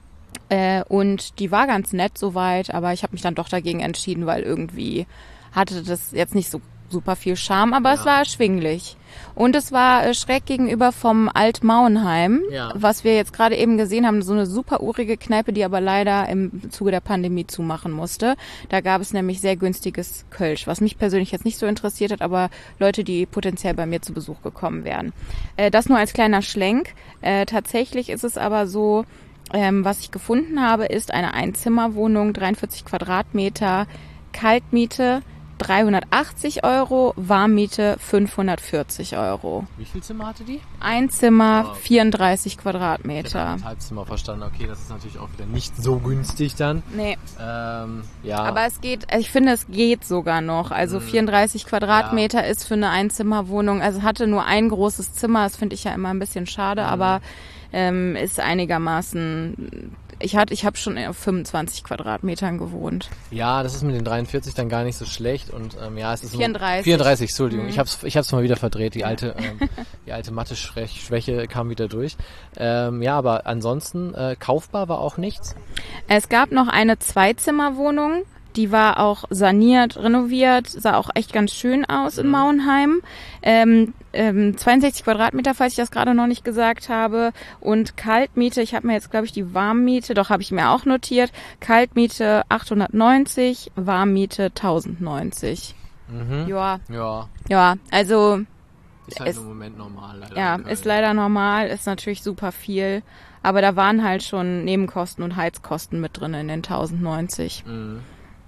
äh, und die war ganz nett soweit, aber ich habe mich dann doch dagegen entschieden, weil irgendwie hatte das jetzt nicht so super viel Charme, aber ja. es war erschwinglich. Und es war äh, schräg gegenüber vom Alt-Mauenheim, ja. was wir jetzt gerade eben gesehen haben, so eine super urige Kneipe, die aber leider im Zuge der Pandemie zumachen musste. Da gab es nämlich sehr günstiges Kölsch, was mich persönlich jetzt nicht so interessiert hat, aber Leute, die potenziell bei mir zu Besuch gekommen wären. Äh, das nur als kleiner Schlenk. Äh, tatsächlich ist es aber so, ähm, was ich gefunden habe, ist eine Einzimmerwohnung, dreiundvierzig Quadratmeter, Kaltmiete, dreihundertachtzig Euro, Warmmiete fünfhundertvierzig Euro. Wie viel Zimmer hatte die? Ein Zimmer, oh, okay. vierunddreißig Quadratmeter. Ich habe ein Halbzimmer verstanden. Okay, das ist natürlich auch wieder nicht so günstig dann. Nee. Ähm, ja. Aber es geht, ich finde, es geht sogar noch. Also hm. vierunddreißig Quadratmeter ja. ist für eine Einzimmerwohnung, also hatte nur ein großes Zimmer, das finde ich ja immer ein bisschen schade, hm. aber ähm, ist einigermaßen... Ich hatte, ich habe schon auf fünfundzwanzig Quadratmetern gewohnt. Ja, das ist mit den dreiundvierzig dann gar nicht so schlecht und ähm, ja, es ist vierunddreißig. vierunddreißig, Entschuldigung. Mhm. Ich hab's, ich hab's mal wieder verdreht. Die alte, ähm, die alte Mathe-Schwäche kam wieder durch. Ähm, ja, aber ansonsten äh, kaufbar war auch nichts. Es gab noch eine Zweizimmerwohnung. Die war auch saniert, renoviert, sah auch echt ganz schön aus in Mauenheim. Ähm, ähm, zweiundsechzig Quadratmeter, falls ich das gerade noch nicht gesagt habe. Und Kaltmiete, ich habe mir jetzt, glaube ich, die Warmmiete, doch habe ich mir auch notiert. Kaltmiete achthundertneunzig, Warmmiete tausendneunzig. Mhm. Ja. Ja. Ja, also... Ist halt ist, im Moment normal. Leider ja, ist leider normal, ist natürlich super viel. Aber da waren halt schon Nebenkosten und Heizkosten mit drin in den tausendneunzig. Mhm.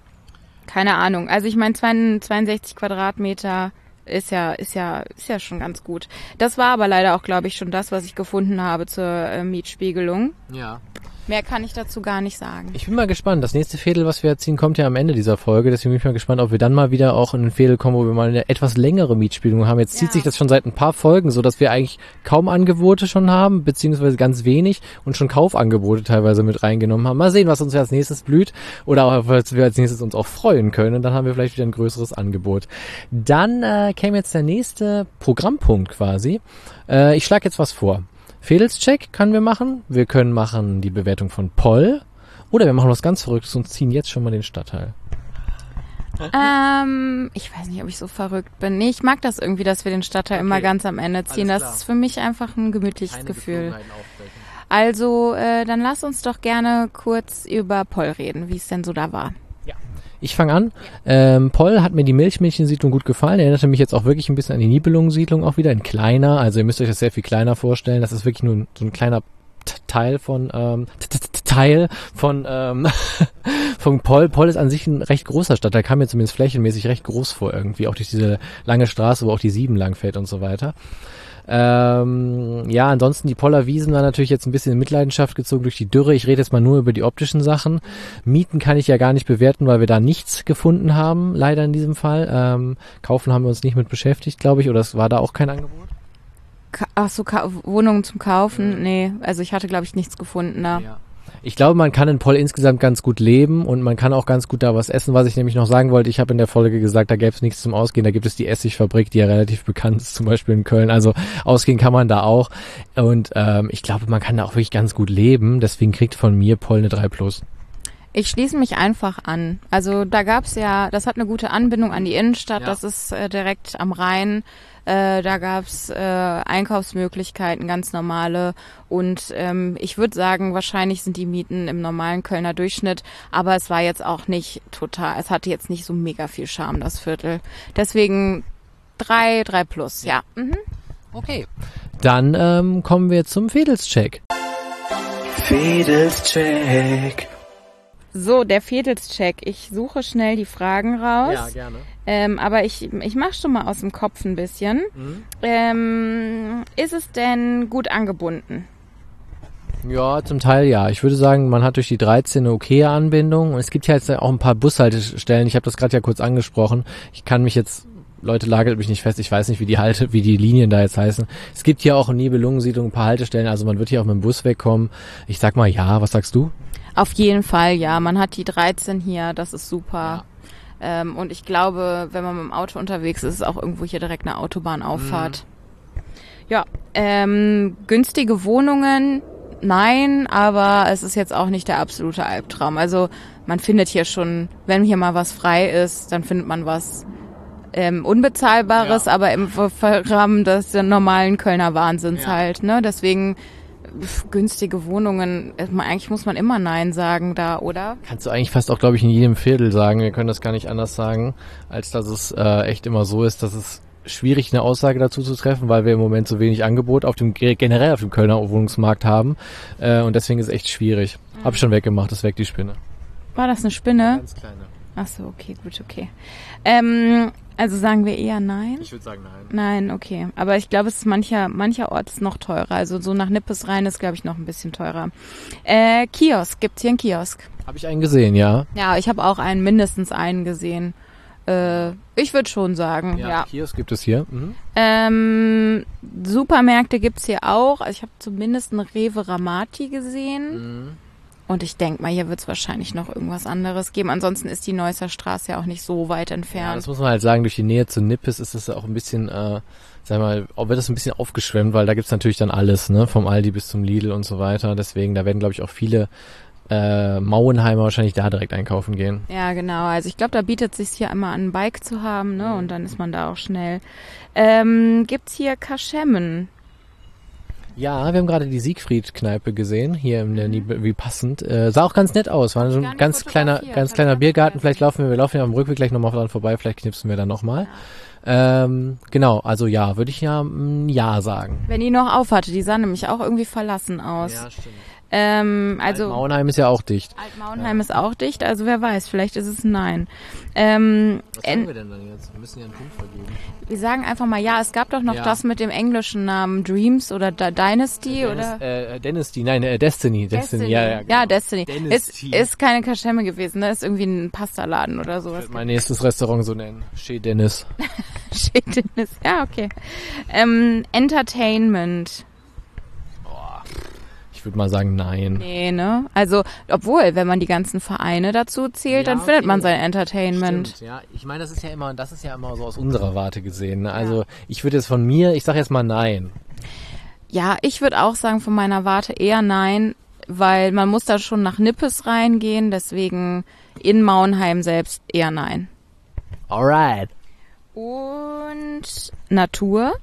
Keine Ahnung. Also ich meine, zweiundsechzig Quadratmeter ist ja, ist ja, ist ja schon ganz gut. Das war aber leider auch, glaube ich, schon das, was ich gefunden habe zur äh, Mietspiegelung. Ja. Mehr kann ich dazu gar nicht sagen. Ich bin mal gespannt. Das nächste Fädel, was wir erziehen, kommt ja am Ende dieser Folge. Deswegen bin ich mal gespannt, ob wir dann mal wieder auch in ein Fädel kommen, wo wir mal eine etwas längere Mietspiegelung haben. Jetzt ja. zieht sich das schon seit ein paar Folgen so, dass wir eigentlich kaum Angebote schon haben, beziehungsweise ganz wenig und schon Kaufangebote teilweise mit reingenommen haben. Mal sehen, was uns als nächstes blüht oder auch, was wir als nächstes uns auch freuen können. Und dann haben wir vielleicht wieder ein größeres Angebot. Dann äh, käme jetzt der nächste Programmpunkt quasi. Äh, ich schlage jetzt was vor. Fädelscheck können wir machen. Wir können machen die Bewertung von Poll. Oder wir machen was ganz Verrücktes und ziehen jetzt schon mal den Stadtteil. Ähm, ich weiß nicht, ob ich so verrückt bin. Nee, ich mag das irgendwie, dass wir den Stadtteil okay. immer ganz am Ende ziehen. Das ist für mich einfach ein gemütliches Keine Gefühl. Also, äh, dann lass uns doch gerne kurz über Poll reden, wie es denn so da war. Ich fange an. Ähm, Poll hat mir die Milchmädchensiedlung gut gefallen. Erinnerte mich jetzt auch wirklich ein bisschen an die Nibelungensiedlung auch wieder in kleiner. Also ihr müsst euch das sehr viel kleiner vorstellen. Das ist wirklich nur so ein kleiner Teil von ähm, Teil von ähm, von Poll. Poll ist an sich ein recht großer Stadt. Da kam mir zumindest flächenmäßig recht groß vor irgendwie. Auch durch diese lange Straße, wo auch die sieben lang fährt und so weiter. Ähm, ja, ansonsten die Poller Wiesen war natürlich jetzt ein bisschen in Mitleidenschaft gezogen durch die Dürre. Ich rede jetzt mal nur über die optischen Sachen. Mieten kann ich ja gar nicht bewerten, weil wir da nichts gefunden haben, leider in diesem Fall. Ähm, kaufen haben wir uns nicht mit beschäftigt, glaube ich, oder es war da auch kein Angebot? Ka- Ach so, Ka- Wohnungen zum Kaufen? Mhm. Nee, also ich hatte, glaube ich, nichts gefunden da. Ja. Ich glaube, man kann in Poll insgesamt ganz gut leben und man kann auch ganz gut da was essen. Was ich nämlich noch sagen wollte, ich habe in der Folge gesagt, da gäbe es nichts zum Ausgehen. Da gibt es die Essigfabrik, die ja relativ bekannt ist, zum Beispiel in Köln. Also ausgehen kann man da auch. Und ähm, ich glaube, man kann da auch wirklich ganz gut leben. Deswegen kriegt von mir Poll eine drei plus. Ich schließe mich einfach an. Also da gab's ja, das hat eine gute Anbindung an die Innenstadt, Ja. das ist äh, direkt am Rhein. Äh, da gab's äh, Einkaufsmöglichkeiten, ganz normale. Und ähm, ich würde sagen, wahrscheinlich sind die Mieten im normalen Kölner Durchschnitt. Aber es war jetzt auch nicht total, es hatte jetzt nicht so mega viel Charme, das Viertel. Deswegen drei, drei plus, ja. Mhm. Okay. Dann ähm, kommen wir zum Vedelscheck. Vedelscheck. So, der Vedelscheck. Ich suche schnell die Fragen raus. gerne. Ähm, aber ich, ich mache schon mal aus dem Kopf ein bisschen. Mhm. Ähm, ist es denn gut angebunden? Ja, zum Teil ja. Ich würde sagen, man hat durch die dreizehn eine okaye Anbindung. Und es gibt ja jetzt auch ein paar Bushaltestellen. Ich habe das gerade ja kurz angesprochen. Ich kann mich jetzt... Leute, lagert mich nicht fest, ich weiß nicht, wie die Halte, wie die Linien da jetzt heißen. Es gibt hier auch in Nibelungensiedlung ein paar Haltestellen, also man wird hier auch mit dem Bus wegkommen. Ich sag mal ja, was sagst du? Auf jeden Fall, ja. Man hat die dreizehn hier, das ist super. Ja. Ähm, und ich glaube, wenn man mit dem Auto unterwegs ist, ist auch irgendwo hier direkt eine Autobahnauffahrt. Mhm. Ja, ähm, günstige Wohnungen, nein, aber es ist jetzt auch nicht der absolute Albtraum. Also man findet hier schon, wenn hier mal was frei ist, dann findet man was ähm, Unbezahlbares, ja. aber im Rahmen des normalen Kölner Wahnsinns ja. halt. Ne? Deswegen pf, günstige Wohnungen, eigentlich muss man immer Nein sagen da, oder? Kannst du eigentlich fast auch, glaube ich, in jedem Viertel sagen. Wir können das gar nicht anders sagen, als dass es äh, echt immer so ist, dass es schwierig eine Aussage dazu zu treffen, weil wir im Moment so wenig Angebot auf dem generell auf dem Kölner Wohnungsmarkt haben äh, und deswegen ist es echt schwierig. Mhm. Hab schon weggemacht, ist weg die Spinne. War das eine Spinne? Ganz kleine. Ach so, okay, gut, okay. Ähm, also sagen wir eher nein? Ich würde sagen nein. Nein, okay. Aber ich glaube, es ist mancher, mancher Ort ist noch teurer. Also so nach Nippes rein ist, glaube ich, noch ein bisschen teurer. Äh, Kiosk, gibt's hier einen Kiosk? Habe ich einen gesehen, ja. Ja, ich habe auch einen, mindestens einen gesehen. Äh, ich würde schon sagen, ja. ja. Kiosk gibt es hier. Mhm. Ähm, Supermärkte gibt's hier auch. Also ich habe zumindest einen Rewe Ramati gesehen. Mhm. Und ich denke mal, hier wird es wahrscheinlich noch irgendwas anderes geben. Ansonsten ist die Neusser Straße ja auch nicht so weit entfernt. Ja, das muss man halt sagen, durch die Nähe zu Nippes ist es auch ein bisschen, äh, sag mal, wird das ein bisschen aufgeschwemmt, weil da gibt's natürlich dann alles, ne, vom Aldi bis zum Lidl und so weiter. Deswegen, da werden, glaube ich, auch viele äh, Mauenheimer wahrscheinlich da direkt einkaufen gehen. Ja, genau. Also ich glaube, da bietet es sich hier einmal an, ein Bike zu haben, ne, und dann ist man da auch schnell. Ähm, gibt's hier Kaschemmen? Ja, wir haben gerade die Siegfried-Kneipe gesehen, hier in der Nibel, wie passend. Äh, sah auch ganz nett aus, war so ein ganz kleiner, ganz kleiner Biergarten. Vielleicht laufen wir, wir laufen ja am Rückweg gleich nochmal dran vorbei, vielleicht knipsen wir dann nochmal. Ja. Ähm, genau, also ja, würde ich ja ein Ja sagen. Wenn die noch auf hatte, die sah nämlich auch irgendwie verlassen aus. Ja, stimmt. Ähm, also Alt-Mauenheim ist ja auch dicht. Alt-Mauenheim ja. ist auch dicht, also wer weiß, vielleicht ist es ein Nein. Ähm, Was sagen wir denn dann jetzt? Wir müssen ja einen Punkt vergeben. Wir sagen einfach mal ja, es gab doch noch ja. das mit dem englischen Namen Dreams oder D- Dynasty Dennis, oder? Äh, Dynasty, nein, äh, Destiny. Destiny, Destiny. Ja, ja, genau. ja, Destiny. Ist, ist keine Kaschemme gewesen, ne? Ist irgendwie ein Pastaladen oder sowas. Ich würde mein nächstes Restaurant so nennen. Chez Dennis. Chez Dennis, ja, okay. Ähm, Entertainment. Ich würde mal sagen, nein. Nee, ne? Also, obwohl, wenn man die ganzen Vereine dazu zählt, ja, dann findet okay. man sein Entertainment. Stimmt, ja. Ich meine, das ist ja immer, das ist ja immer so aus unserer Warte gesehen. Ne? Also, ja. ich würde jetzt von mir, ich sage jetzt mal nein. Ja, ich würde auch sagen, von meiner Warte eher nein, weil man muss da schon nach Nippes reingehen, deswegen in Mauenheim selbst eher nein. Alright. Und Natur?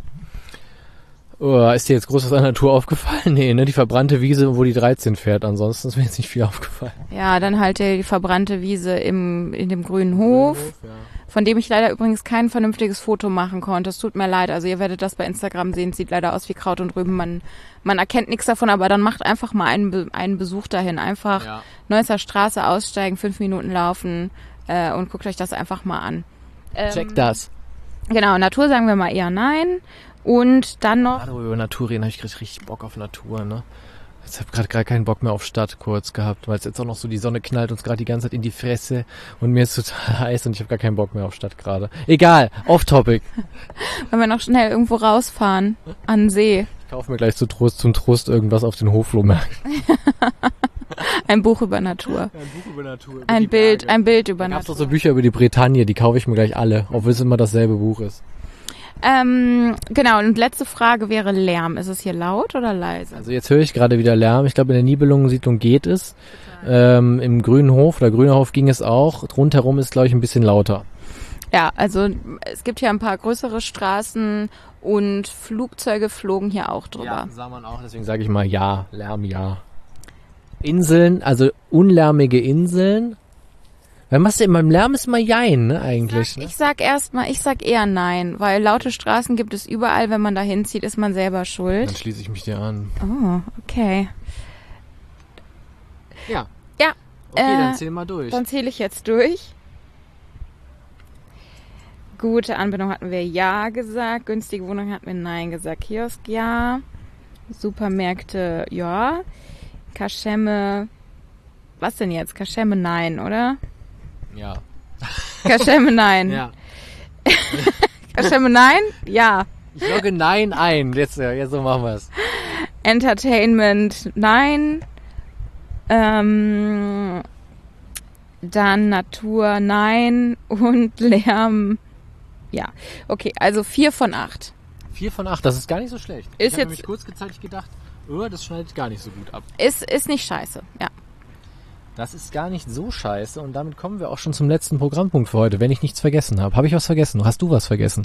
Oh, ist dir jetzt groß was an der Natur aufgefallen? Nee, ne, die verbrannte Wiese, wo die dreizehn fährt. Ansonsten ist mir jetzt nicht viel aufgefallen. Ja, dann halt die verbrannte Wiese im in dem grünen Hof, Hof ja. von dem ich leider übrigens kein vernünftiges Foto machen konnte. Es tut mir leid, also ihr werdet das bei Instagram sehen. Es sieht leider aus wie Kraut und Rüben. Man man erkennt nichts davon, aber dann macht einfach mal einen, Be- einen Besuch dahin. Einfach ja. Neusser Straße aussteigen, fünf Minuten laufen äh, und guckt euch das einfach mal an. Ähm, Check das. Genau, Natur sagen wir mal eher nein. Und dann noch... Gerade über Natur reden, habe ich gerade richtig Bock auf Natur, ne? Jetzt habe ich gerade keinen Bock mehr auf Stadt kurz gehabt, weil es jetzt auch noch so die Sonne knallt uns gerade die ganze Zeit in die Fresse und mir ist total heiß und ich habe gar keinen Bock mehr auf Stadt gerade. Egal, off-topic. Wollen wir noch schnell irgendwo rausfahren, an den See. Ich kaufe mir gleich zu Trost, zum Trost irgendwas auf den Hofflohmärkten. Ein Buch über Natur. Ein Buch über Natur. Über ein Bild, ein Bild über da Natur. Gab's doch so Bücher über die Bretagne, die kaufe ich mir gleich alle, obwohl es immer dasselbe Buch ist. Ähm, genau, und letzte Frage wäre Lärm. Ist es hier laut oder leise? Also jetzt höre ich gerade wieder Lärm. Ich glaube, in der Nibelungensiedlung geht es. Ähm, im Grünen Hof oder Grüner Hof ging es auch. Rundherum ist, glaube ich, ein bisschen lauter. Ja, also es gibt hier ein paar größere Straßen und Flugzeuge flogen hier auch drüber. Ja, sah man auch. Deswegen sage ich mal ja, Lärm ja. Inseln, also unlärmige Inseln. Weil machst du immer, im Lärm ist immer Jein, ne, eigentlich. Ich sag, ne? ich sag erstmal, ich sag eher nein, weil laute Straßen gibt es überall, wenn man da hinzieht, ist man selber schuld. Dann schließe ich mich dir an. Oh, okay. Ja. Ja. Okay, äh, dann zähl mal durch. Dann zähle ich jetzt durch. Gute Anbindung hatten wir ja gesagt, günstige Wohnung hatten wir nein gesagt, Kiosk ja, Supermärkte ja, Kaschemme, was denn jetzt? Kaschemme nein, oder? Ja. Kaschemme nein. Ja. Kaschemme nein? Ja. Ich logge nein ein. Jetzt, jetzt so machen wir es. Entertainment nein. Ähm, dann Natur nein und Lärm ja. Okay, also vier von acht. Vier von acht, das ist gar nicht so schlecht. Ist ich habe jetzt nämlich kurzzeitig gedacht, oh, das schneidet gar nicht so gut ab. Ist, ist nicht scheiße, ja. Das ist gar nicht so scheiße und damit kommen wir auch schon zum letzten Programmpunkt für heute, wenn ich nichts vergessen habe. Habe ich was vergessen? Hast du was vergessen?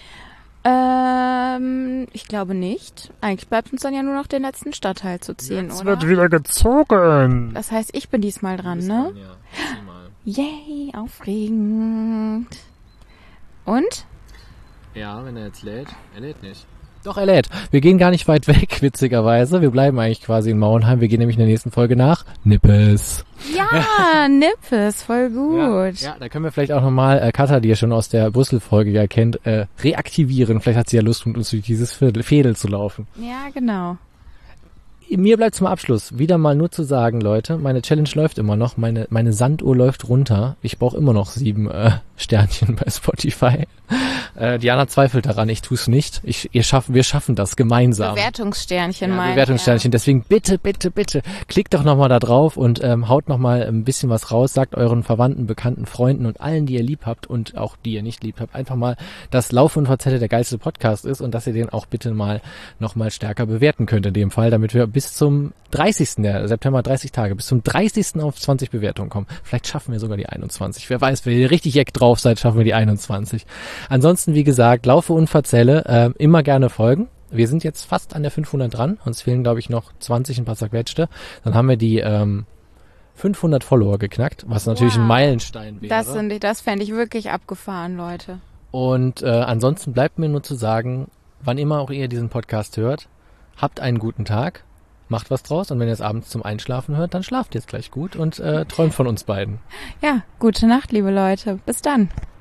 Ähm, ich glaube nicht. Eigentlich bleibt uns dann ja nur noch den letzten Stadtteil zu ziehen, Jetzt oder? Wird wieder gezogen. Das heißt, ich bin diesmal dran, Bis ne? dann, ja. Zieh mal. Yay, aufregend. Und? Ja, wenn er jetzt lädt. Er lädt nicht. Doch, er lädt. Wir gehen gar nicht weit weg, witzigerweise. Wir bleiben eigentlich quasi in Mauernheim. Wir gehen nämlich in der nächsten Folge nach Nippes. Ja, Nippes, voll gut. Ja, ja, da können wir vielleicht auch nochmal äh, Katha, die ihr schon aus der Brüssel-Folge ja kennt, äh, reaktivieren. Vielleicht hat sie ja Lust, mit uns durch dieses Fädel, Fädel zu laufen. Ja, genau. Mir bleibt zum Abschluss wieder mal nur zu sagen, Leute, meine Challenge läuft immer noch, meine meine Sanduhr läuft runter. Ich brauche immer noch sieben äh, Sternchen bei Spotify. Äh, Diana zweifelt daran, ich tue es nicht. Ich, ihr schaffen, wir schaffen das gemeinsam. Bewertungssternchen, ja, mein Bewertungssternchen. Ja. Deswegen bitte, bitte, bitte, klickt doch nochmal da drauf und ähm, haut nochmal ein bisschen was raus. Sagt euren Verwandten, Bekannten, Freunden und allen, die ihr lieb habt und auch die ihr nicht lieb habt, einfach mal, dass Lauf und Verzelle der geilste Podcast ist und dass ihr den auch bitte mal nochmal stärker bewerten könnt in dem Fall, damit wir bis zum dreißigsten Der September dreißig Tage, bis zum dreißigsten auf zwanzig Bewertungen kommen. Vielleicht schaffen wir sogar die einundzwanzig. Wer weiß, wenn ihr richtig jeck drauf seid, schaffen wir die einundzwanzig. Ansonsten, wie gesagt, Laufe und Verzelle, äh, immer gerne folgen. Wir sind jetzt fast an der fünfhundert dran. Uns fehlen, glaube ich, noch zwanzig, ein paar zerquetschte. Dann haben wir die ähm, fünfhundert Follower geknackt, was natürlich wow. ein Meilenstein wäre. Das, sind, das fände ich wirklich abgefahren, Leute. Und äh, ansonsten bleibt mir nur zu sagen, wann immer auch ihr diesen Podcast hört, habt einen guten Tag, macht was draus und wenn ihr es abends zum Einschlafen hört, dann schlaft jetzt gleich gut und äh, träumt von uns beiden. Ja, gute Nacht, liebe Leute. Bis dann.